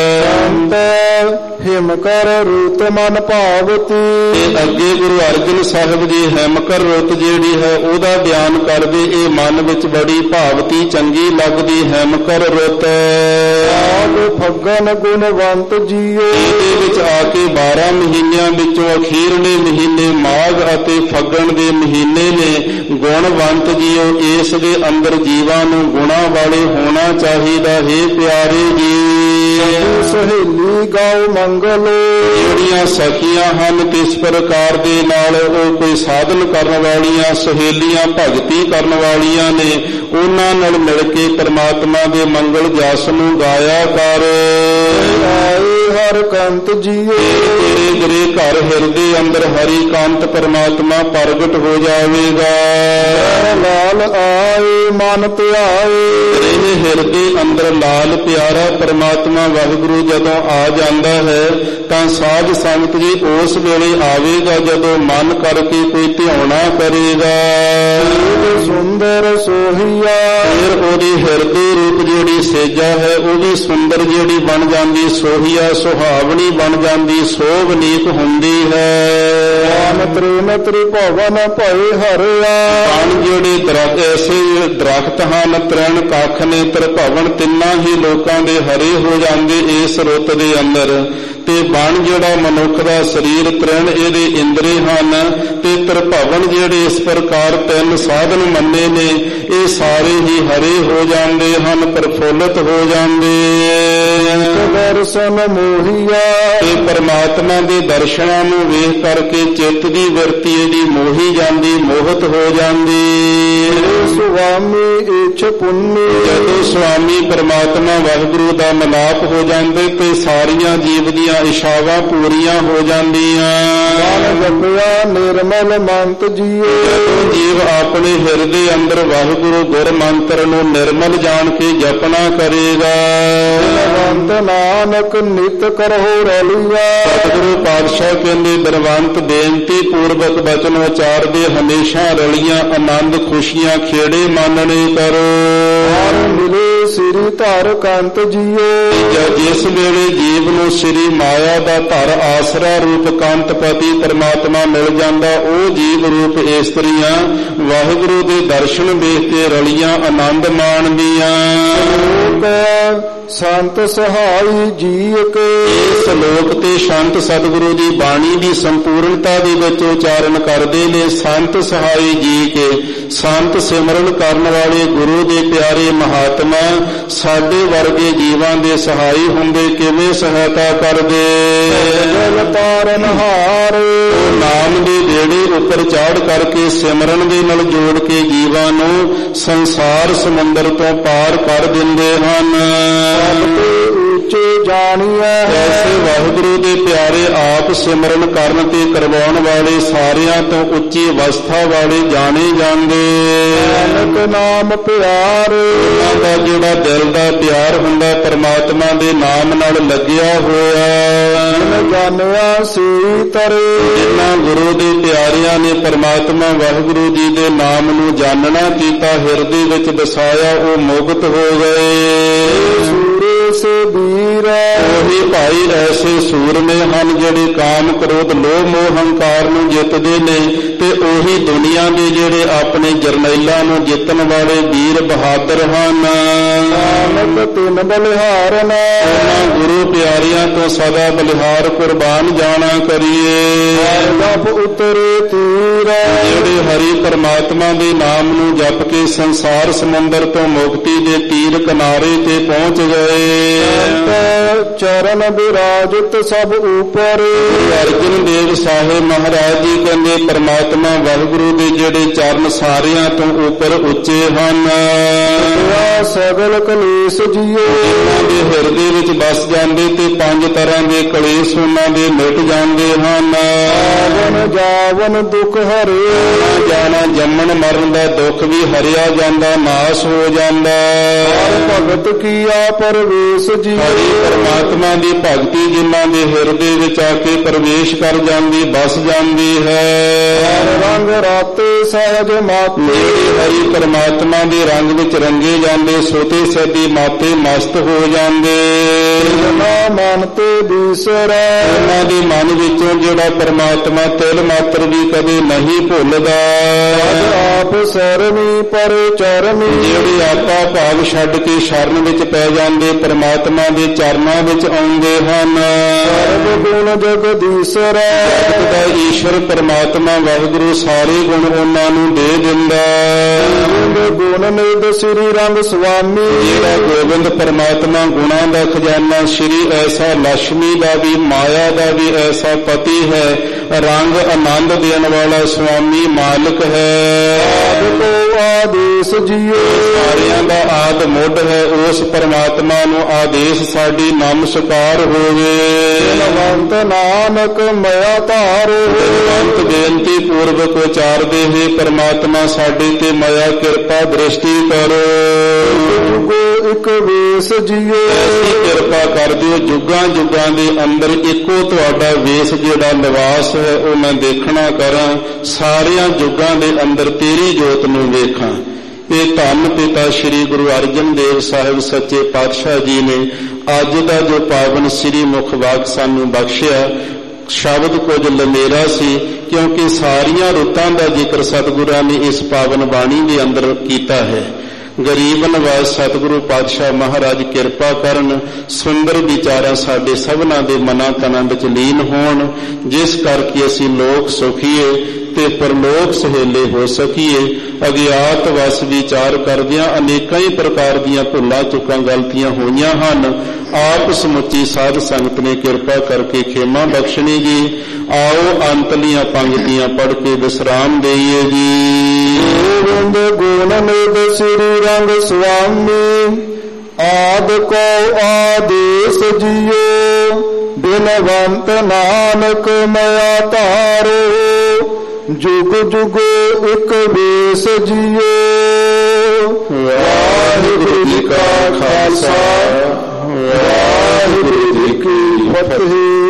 ਹਿਮ ਕਰ ਰੂਤ ਮਨ ਭਾਵਤੀ, ਇਹ ਅੱਗੇ ਗੁਰੂ ਅਰਜਨ ਸਾਹਿਬ ਜੀ ਹਿਮਕਰ ਰੁੱਤ ਜਿਹੜੀ ਹੈ ਉਹਦਾ ਬਿਆਨ ਕਰਦੇ। ਇਹ ਮਨ ਵਿੱਚ ਬੜੀ ਭਾਵਤੀ ਚੰਗੀ ਲੱਗਦੀ ਹਿਮਕਰ ਰੁੱਤ। ਫੱਗਨ ਗੁਣਵੰਤ ਜੀਓ, ਇਹਦੇ ਵਿੱਚ ਆ ਕੇ 12 ਮਹੀਨਿਆਂ ਵਿੱਚੋਂ ਅਖੀਰਲੇ ਮਹੀਨੇ ਮਾਘ ਅਤੇ ਫੱਗਣ ਦੇ ਮਹੀਨੇ ਨੇ। ਗੁਣਵੰਤ ਜੀਓ, ਇਸ ਦੇ ਅੰਦਰ ਜੀਵਾਂ ਨੂੰ ਗੁਣਾਂ ਵਾਲੇ ਹੋਣਾ ਚਾਹੀਦਾ ਹੈ। ਪਿਆਰੇ ਜੀ, ਸਹੇਲੀ ਗਾਉ ਮੰਗਲ, ਜਿਹੜੀਆਂ ਸਖੀਆਂ ਹਨ ਕਿਸ ਪ੍ਰਕਾਰ ਦੇ ਨਾਲ ਉਹ ਕੋਈ ਸਾਧਨ ਕਰਨ ਵਾਲੀਆਂ ਸਹੇਲੀਆਂ ਭਗਤੀ ਕਰਨ ਵਾਲੀਆਂ ਨੇ, ਉਹਨਾਂ ਨਾਲ ਮਿਲ ਕੇ ਪਰਮਾਤਮਾ ਦੇ ਮੰਗਲ ਜਸ ਨੂੰ ਗਾਇਆ ਕਰ। ਹਰ ਕੰਤ ਜੀਓ, ਤੇਰੇ ਗਰੇ ਘਰ ਹਿਰਦੇ ਅੰਦਰ ਹਰੀ ਕੰਤ ਪਰਮਾਤਮਾ ਪ੍ਰਗਟ ਹੋ ਜਾਵੇਗਾ। ਲਾਲ ਆਏ ਮਨ ਧਿਆਏ, ਤੇਰੇ ਹਿਰਦੇ ਅੰਦਰ ਲਾਲ ਪਿਆਰਾ ਪਰਮਾਤਮਾ ਵਾਹਿਗੁਰੂ ਜਦੋਂ ਆ ਜਾਂਦਾ ਹੈ ਤਾਂ ਸਾਧ ਸੰਗਤ ਜੀ ਉਸ ਵੇਲੇ ਆਵੇਗਾ ਜਦੋਂ ਮਨ ਕਰਕੇ ਕੋਈ ਧਿਆਉਣਾ ਕਰੇਗਾ। ਸੁੰਦਰ ਸੋਹੀਆ, ਫਿਰ ਉਹਦੀ ਹਿਰਦੇ ਰੂਪ ਜਿਹੜੀ ਸੇਜਾ ਹੈ ਉਹ ਵੀ ਸੁੰਦਰ ਜਿਹੜੀ ਬਣ ਜਾਂਦੀ, ਸੋਹੀਆ ਸੁਹਾਵਣੀ ਬਣ ਜਾਂਦੀ, ਸੋਭਨੀਕ ਹੁੰਦੀ ਹੈ। ਤ੍ਰਿਨ ਤ੍ਰਿਭਵਨ ਭਏ ਹਰਿਆ, ਜਿਹੜੇ ਦਰਖਤ ਐਸੇ ਦਰਖਤ ਹਨ, ਤ੍ਰਿਣ ਕੱਖ ਨੇ, ਤ੍ਰਿਭਵਨ ਤਿੰਨਾਂ ਹੀ ਲੋਕਾਂ ਦੇ ਹਰੇ ਹੋ ਜਾਂਦੇ ਇਸ ਰੁੱਤ ਦੇ ਅੰਦਰ। ਤੇ ਬਣ ਜਿਹੜਾ ਮਨੁੱਖ ਦਾ ਸਰੀਰ, ਤ੍ਰਿਣ ਇਹਦੇ ਇੰਦਰੇ ਹਨ, ਤੇ ਤ੍ਰਿਭਵਨ ਜਿਹੜੇ ਇਸ ਪ੍ਰਕਾਰ ਤਿੰਨ ਸਾਧਨ ਮੰਨੇ ਨੇ, ਇਹ ਸਾਰੇ ਹੀ ਹਰੇ ਹੋ ਜਾਂਦੇ ਹਨ, ਪ੍ਰਫੁੱਲਤ ਹੋ ਜਾਂਦੇ। ਦਰਸ਼ਨ ਮੋਹੀਆ, ਇਹ ਪਰਮਾਤਮਾ ਦੇ ਦਰਸ਼ਨਾਂ ਨੂੰ ਵੇਖ ਕਰਕੇ ਚਿੱਤ ਦੀ ਵਰਤੀ ਇਹਦੀ ਮੋਹੀ ਜਾਂਦੀ, ਮੋਹਤ ਹੋ ਜਾਂਦੀ। ਸੁਆਮੀ ਇੱਛ ਪੁੰਨੀ, ਜਦੋਂ ਸੁਆਮੀ ਪਰਮਾਤਮਾ ਵਾਹਿਗੁਰੂ ਦਾ ਮਿਲਾਪ ਹੋ ਜਾਂਦੇ ਤੇ ਸਾਰੀਆਂ ਜੀਵ ਦੀਆਂ ਇਛਾਵਾਂ ਪੂਰੀਆਂ ਹੋ ਜਾਂਦੀਆਂ। ਜਪਿਆ ਨਿਰਮਲ ਮੰਤ ਜੀਓ, ਜਦੋਂ ਜੀਵ ਆਪਣੇ ਹਿਰਦੇ ਅੰਦਰ ਵਾਹਿਗੁਰੂ ਗੁਰ ਮੰਤਰ ਨੂੰ ਨਿਰਮਲ ਜਾਣ ਕੇ ਜਪਣਾ ਕਰੇਗਾ। ਬਲਵੰਤ ਨਾਨਕ ਨਿਤ ਕਰਹੁ ਰਲਿਆ, ਸਤਿਗੁਰੂ ਪਾਤਸ਼ਾਹ ਕਹਿੰਦੇ ਬਲਵੰਤ ਬੇਨਤੀ ਪੂਰਵਕ ਬਚਨ ਉਚਾਰਦੇ ਹਮੇਸ਼ਾ ਰਲੀਆਂ ਆਨੰਦ ਖੁਸ਼ੀਆਂ ਖੇੜੇ ਮਾਨਣੇ ਕਰੋ। ਮਿਲੇ ਸ੍ਰੀ ਧਰ ਕੰਤ ਜੀਓ, ਜਿਸ ਵੇਲੇ ਜੀਵ ਨੂੰ ਸ੍ਰੀ ਮਾਇਆ ਦਾ ਧਰ ਆਸਰਾ ਰੂਪ ਕੰਤਪਤੀ ਪਰਮਾਤਮਾ ਮਿਲ ਜਾਂਦਾ, ਉਹ ਜੀਵ ਰੂਪ ਇਸਤਰੀਆਂ ਵਾਹਿਗੁਰੂ ਦੇ ਦਰਸ਼ਨ ਵੇਖ ਕੇ ਰਲੀਆਂ ਆਨੰਦ ਮਾਣਦੀਆਂ। ਸੰਤ ਸਹਾਈ ਜੀ ਕੇ, ਇਸ ਲੋਕ ਤੇ ਸੰਤ ਸਤਿਗੁਰੂ ਦੀ ਬਾਣੀ ਦੀ ਸੰਪੂਰਨਤਾ ਦੇ ਵਿੱਚ ਉਚਾਰਨ ਕਰਦੇ ਨੇ। ਸੰਤ ਸਹਾਈ ਜੀ ਕੇ, ਸੰਤ ਸਿਮਰਨ ਕਰਨ ਵਾਲੇ ਗੁਰੂ ਦੇ ਪਿਆਰੇ ਮਹਾਤਮਾ ਸਾਡੇ ਵਰਗੇ ਜੀਵਾਂ ਦੇ ਸਹਾਈ ਹੁੰਦੇ, ਕਿਵੇਂ ਸਹਾਇਤਾ ਕਰਦੇ। ਤਾਰਨ ਹਾਰ, ਨਾਮ ਦੇ ਜਿਹੜੇ ਉੱਪਰ ਚਾੜ ਕਰਕੇ ਸਿਮਰਨ ਦੇ ਨਾਲ ਜੋੜ ਕੇ ਜੀਵਾਂ ਨੂੰ ਸੰਸਾਰ ਸਮੁੰਦਰ ਤੋਂ ਪਾਰ ਕਰ ਦਿੰਦੇ ਹਨ। ਉੱਚੇ ਜਾਣੀਐ, ਐਸੇ ਵਾਹਿਗੁਰੂ ਦੇ ਪਿਆਰੇ ਆਪ ਸਿਮਰਨ ਕਰਨ ਤੇ ਕਰਵਾਉਣ ਵਾਲੇ ਸਾਰਿਆਂ ਤੋਂ ਉੱਚੀ ਅਵਸਥਾ ਵਾਲੇ ਜਾਣੇ ਜਾਂਦੇ। ਨਾਨਕ ਨਾਮ ਪਿਆਰ, ਉਹਨਾਂ ਦਾ ਜਿਹੜਾ ਦਿਲ ਦਾ ਪਿਆਰ ਹੁੰਦਾ ਪਰਮਾਤਮਾ ਦੇ ਨਾਮ ਨਾਲ ਲੱਗਿਆ ਹੋਇਆ। ਜਾਣਿਆ ਸੀ ਤਰੇ, ਜਿਨ੍ਹਾਂ ਗੁਰੂ ਦੇ ਪਿਆਰਿਆਂ ਨੇ ਪਰਮਾਤਮਾ ਵਾਹਿਗੁਰੂ ਜੀ ਦੇ ਨਾਮ ਨੂੰ ਜਾਣਨਾ ਕੀਤਾ, ਹਿਰਦੇ ਵਿੱਚ ਵਸਾਇਆ, ਉਹ ਮੁਕਤ ਹੋ ਗਏ। ਸੇ ਵੀਰ, ਉਹੀ ਭਾਈ ਐਸੇ ਸੂਰਮੇ ਹਨ ਜਿਹੜੇ ਕਾਮ ਕ੍ਰੋਧ ਲੋਭ ਮੋਹ ਹੰਕਾਰ ਨੂੰ ਜਿੱਤਦੇ ਨੇ, ਤੇ ਉਹੀ ਦੁਨੀਆ ਦੇ ਜਿਹੜੇ ਆਪਣੇ ਜਰਨੈਲਾਂ ਨੂੰ ਜਿੱਤਣ ਵਾਲੇ ਵੀਰ ਬਹਾਦਰ ਹਨ। ਤਿਨ ਬਲਿਹਾਰਨ ਉਹਨਾਂ ਗੁਰੂ ਪਿਆਰਿਆਂ ਤੋਂ ਸਦਾ ਬਲਿਹਾਰ ਕੁਰਬਾਨ ਜਾਣਾ ਕਰੀਏ। ਜਪ ਉਤਰੇ ਤੀਰ ਜਿਹੜੇ ਹਰੀ ਪਰਮਾਤਮਾ ਦੇ ਨਾਮ ਨੂੰ ਜਪ ਕੇ ਸੰਸਾਰ ਸਮੁੰਦਰ ਤੋਂ ਮੁਕਤੀ ਦੇ ਤੀਰ ਕਿਨਾਰੇ ਤੇ ਪਹੁੰਚ ਗਏ। ਚਰਨ ਬਿਰਾਜਤ ਸਭ ਉਪਰ ਅਰਜਨ ਦੇਵ ਸਾਹਿਬ ਮਹਾਰਾਜ ਜੀ ਕਹਿੰਦੇ ਪਰਮਾਤਮਾ ਵਾਹਿਗੁਰੂ ਦੇ ਜਿਹੜੇ ਚਰਨ ਸਾਰਿਆਂ ਤੋਂ ਉੱਪਰ ਉੱਚੇ ਹਨ। ਸਗਲ ਕਲੇਸ਼ ਜੀਓ ਉਹਨਾਂ ਦੇ ਹਿਰਦੇ ਵਿੱਚ ਵਸ ਜਾਂਦੇ ਤੇ 5 ਤਰ੍ਹਾਂ ਦੇ ਕਲੇਸ਼ ਉਹਨਾਂ ਦੇ ਮਿਟ ਜਾਂਦੇ ਹਨ। ਆਵਨ ਜਾਵਨ ਦੁਖ ਹਰੇ ਜਾਣਾ ਜੰਮਣ ਮਰਨ ਦਾ ਦੁੱਖ ਵੀ ਹਰਿਆ ਜਾਂਦਾ, ਨਾਸ਼ ਹੋ ਜਾਂਦਾ। ਭਗਤ ਕੀਆ ਪਰਵੇਸ਼ ਜੀ ਹਰੀ ਪਰਮਾਤਮਾ ਦੀ ਭਗਤੀ ਜਿਨ੍ਹਾਂ ਦੇ ਹਿਰਦੇ ਵਿੱਚ ਆ ਕੇ ਪ੍ਰਵੇਸ਼ ਕਰ ਜਾਂਦੀ, ਬਸ ਜਾਂਦੀ ਹੈ। ਰੰਗ ਰਾਤੇ ਸਹਿਜ ਮਾਤੇ ਹਰੀ ਪਰਮਾਤਮਾ ਦੇ ਰੰਗ ਵਿੱਚ ਰੰਗੇ ਜਾਂਦੇ, ਸੋਤੇ ਸੈਦੀ ਮਾਤੇ ਮਸਤ ਹੋ ਜਾਂਦੇ। ਨਾ ਮਨ ਤੇ ਬਿਸਰੈ ਉਹਨਾਂ ਦੇ ਮਨ ਵਿੱਚੋਂ ਜਿਹੜਾ ਪਰਮਾਤਮਾ ਤਿਲ ਮਾਤਰ ਵੀ ਕਦੇ ਨਹੀਂ ਭੁੱਲਦਾ। ਆਪ ਸਰਮੀ ਪਰ ਚਰਮੀ ਜਿਹੜੇ ਆਪਾ ਭਾਵ ਛੱਡ ਕੇ ਸ਼ਰਨ ਵਿੱਚ ਪੈ ਜਾਂਦੇ, ਪਰਮਾਤਮਾ ਦੇ ਚਰਨਾਂ ਵਿੱਚ ਆਉਂਦੇ ਹਨ। ਸਰਬ ਗੁਣ ਜਗਦੀਸ਼ਰੈ ਜਗਤ ਦਾ ਈਸ਼ਵਰ ਪਰਮਾਤਮਾ ਵਾਹਿਗੁਰੂ ਸਾਰੇ ਗੁਣ ਉਹਨਾਂ ਨੂੰ ਦੇ ਦਿੰਦਾ। ਗੁਣ ਨਿਧ ਸ੍ਰੀ ਰੰਗ ਸੁਆਮੀ ਜਿਹੜਾ ਗੋਬਿੰਦ ਪਰਮਾਤਮਾ ਗੁਣਾਂ ਦਾ ਖਜ਼ਾਨਾ, ਸ਼੍ਰੀ ਐਸਾ ਲక్ష్ਮੀ ਦਾ ਵੀ ਮਾਇਆ ਦਾ ਵੀ ਐਸਾ ਪਤੀ ਹੈ, ਰੰਗ ਆਨੰਦ ਦੇਣ ਵਾਲਾ ਸੁਆਮੀ ਮਾਲਕ ਹੈ। ਆਦੇਸ਼ ਜੀਓ ਸਾਰਿਆਂ ਦਾ ਆਦ ਮੁੱਢ ਹੈ, ਉਸ ਪਰਮਾਤਮਾ ਨੂੰ ਆਦੇਸ਼ ਸਾਡੀ ਨਮਸਕਾਰ ਹੋਵੇ। ਬਲਵੰਤ ਨਾਨਕ ਮਇਆ ਧਾਰੋ ਬੇਨੰਤ ਬੇਨਤੀ ਪੂਰਵਕ ਉਚਾਰਦੇ ਹੈ, ਪਰਮਾਤਮਾ ਸਾਡੇ ਤੇ ਮਇਆ ਕਿਰਪਾ ਦ੍ਰਿਸ਼ਟੀ ਕਰੋ। ਇੱਕ ਵੇਸ ਜੀਓ ਐਸੀ ਕਿਰਪਾ ਕਰ ਦਿਓ ਜੁਗਾਂ ਜੁਗਾਂ ਦੇ ਅੰਦਰ ਇੱਕੋ ਤੁਹਾਡਾ ਵੇਸ ਜਿਹੜਾ ਨਿਵਾਸ ਹੈ ਉਹ ਮੈਂ ਦੇਖਣਾ ਕਰਾਂ, ਸਾਰਿਆਂ ਜੁਗਾਂ ਦੇ ਅੰਦਰ ਤੇਰੀ ਜੋਤ ਨੂੰ ਵੇਖਾਂ। ਇਹ ਧੰਨ ਪਿਤਾ ਸ੍ਰੀ ਗੁਰੂ ਅਰਜਨ ਦੇਵ ਸਾਹਿਬ ਸੱਚੇ ਪਾਤਸ਼ਾਹ ਜੀ ਨੇ ਅੱਜ ਦਾ ਜੋ ਪਾਵਨ ਸ੍ਰੀ ਮੁਖ ਵਾਕ ਸਾਨੂੰ ਬਖਸ਼ਿਆ, ਸ਼ਬਦ ਕੁਝ ਲੰਮੇਰਾ ਸੀ ਕਿਉਂਕਿ ਸਾਰੀਆਂ ਰੁੱਤਾਂ ਦਾ ਜ਼ਿਕਰ ਸਤਿਗੁਰਾਂ ਨੇ ਇਸ ਪਾਵਨ ਬਾਣੀ ਦੇ ਅੰਦਰ ਕੀਤਾ ਹੈ। ਗਰੀਬ ਨਵਾਜ਼ ਸਤਿਗੁਰੂ ਪਾਤਸ਼ਾਹ ਮਹਾਰਾਜ ਕਿਰਪਾ ਕਰਨ, ਸੁੰਦਰ ਵਿਚਾਰਾਂ ਸਾਡੇ ਸਭਨਾਂ ਦੇ ਮਨਾਂ ਤਨਾਂ ਵਿੱਚ ਲੀਨ ਹੋਣ, ਜਿਸ ਕਰਕੇ ਅਸੀਂ ਲੋਕ ਸੁਖੀਏ ਤੇ ਪਰਲੋਕ ਸਹੇਲੇ ਹੋ ਸਕੀਏ। ਅਗਿਆਤ ਵਸ ਵਿਚਾਰ ਕਰਦਿਆਂ ਅਨੇਕਾਂ ਹੀ ਪ੍ਰਕਾਰ ਦੀਆਂ ਭੁੱਲਾਂ ਚੁੱਕਾਂ ਗਲਤੀਆਂ ਹੋਈਆਂ ਹਨ। ਆਪ ਸਮੁੱਚੀ ਸਾਧ ਸੰਗਤ ਨੇ ਕਿਰਪਾ ਕਰਕੇ ਖੇਮਾ ਬਖਸ਼ਣੀ ਜੀ। ਆਓ ਅੰਤਲੀਆਂ ਪੰਕਤੀਆਂ ਪੜ੍ਹ ਕੇ ਵਿਸਰਾਮ ਦੇਈਏ ਜੀ। ਗੋਬਿੰਦ ਗੁਣ ਨਿਧ ਸ੍ਰੀ ਰੰਗ ਸੁਆਮੀ ਆਦ ਕੋ ਆਦੇਸ਼ ਜੀਓ ਬਿਨਵੰਤ ਨਾਨਕ ਮਇਆ ਧਾਰੋ ਜੁਗ ਜੁਗ ਇੱਕ ਵੇਸ ਜੀਓ। ਵਾਹਿਗੁਰੂ ਜੀ ਕਾ ਖਾਲਸਾ ਵਾਹਿਗੁਰੂ ਜੀ ਕੀ ਫਤਿਹ।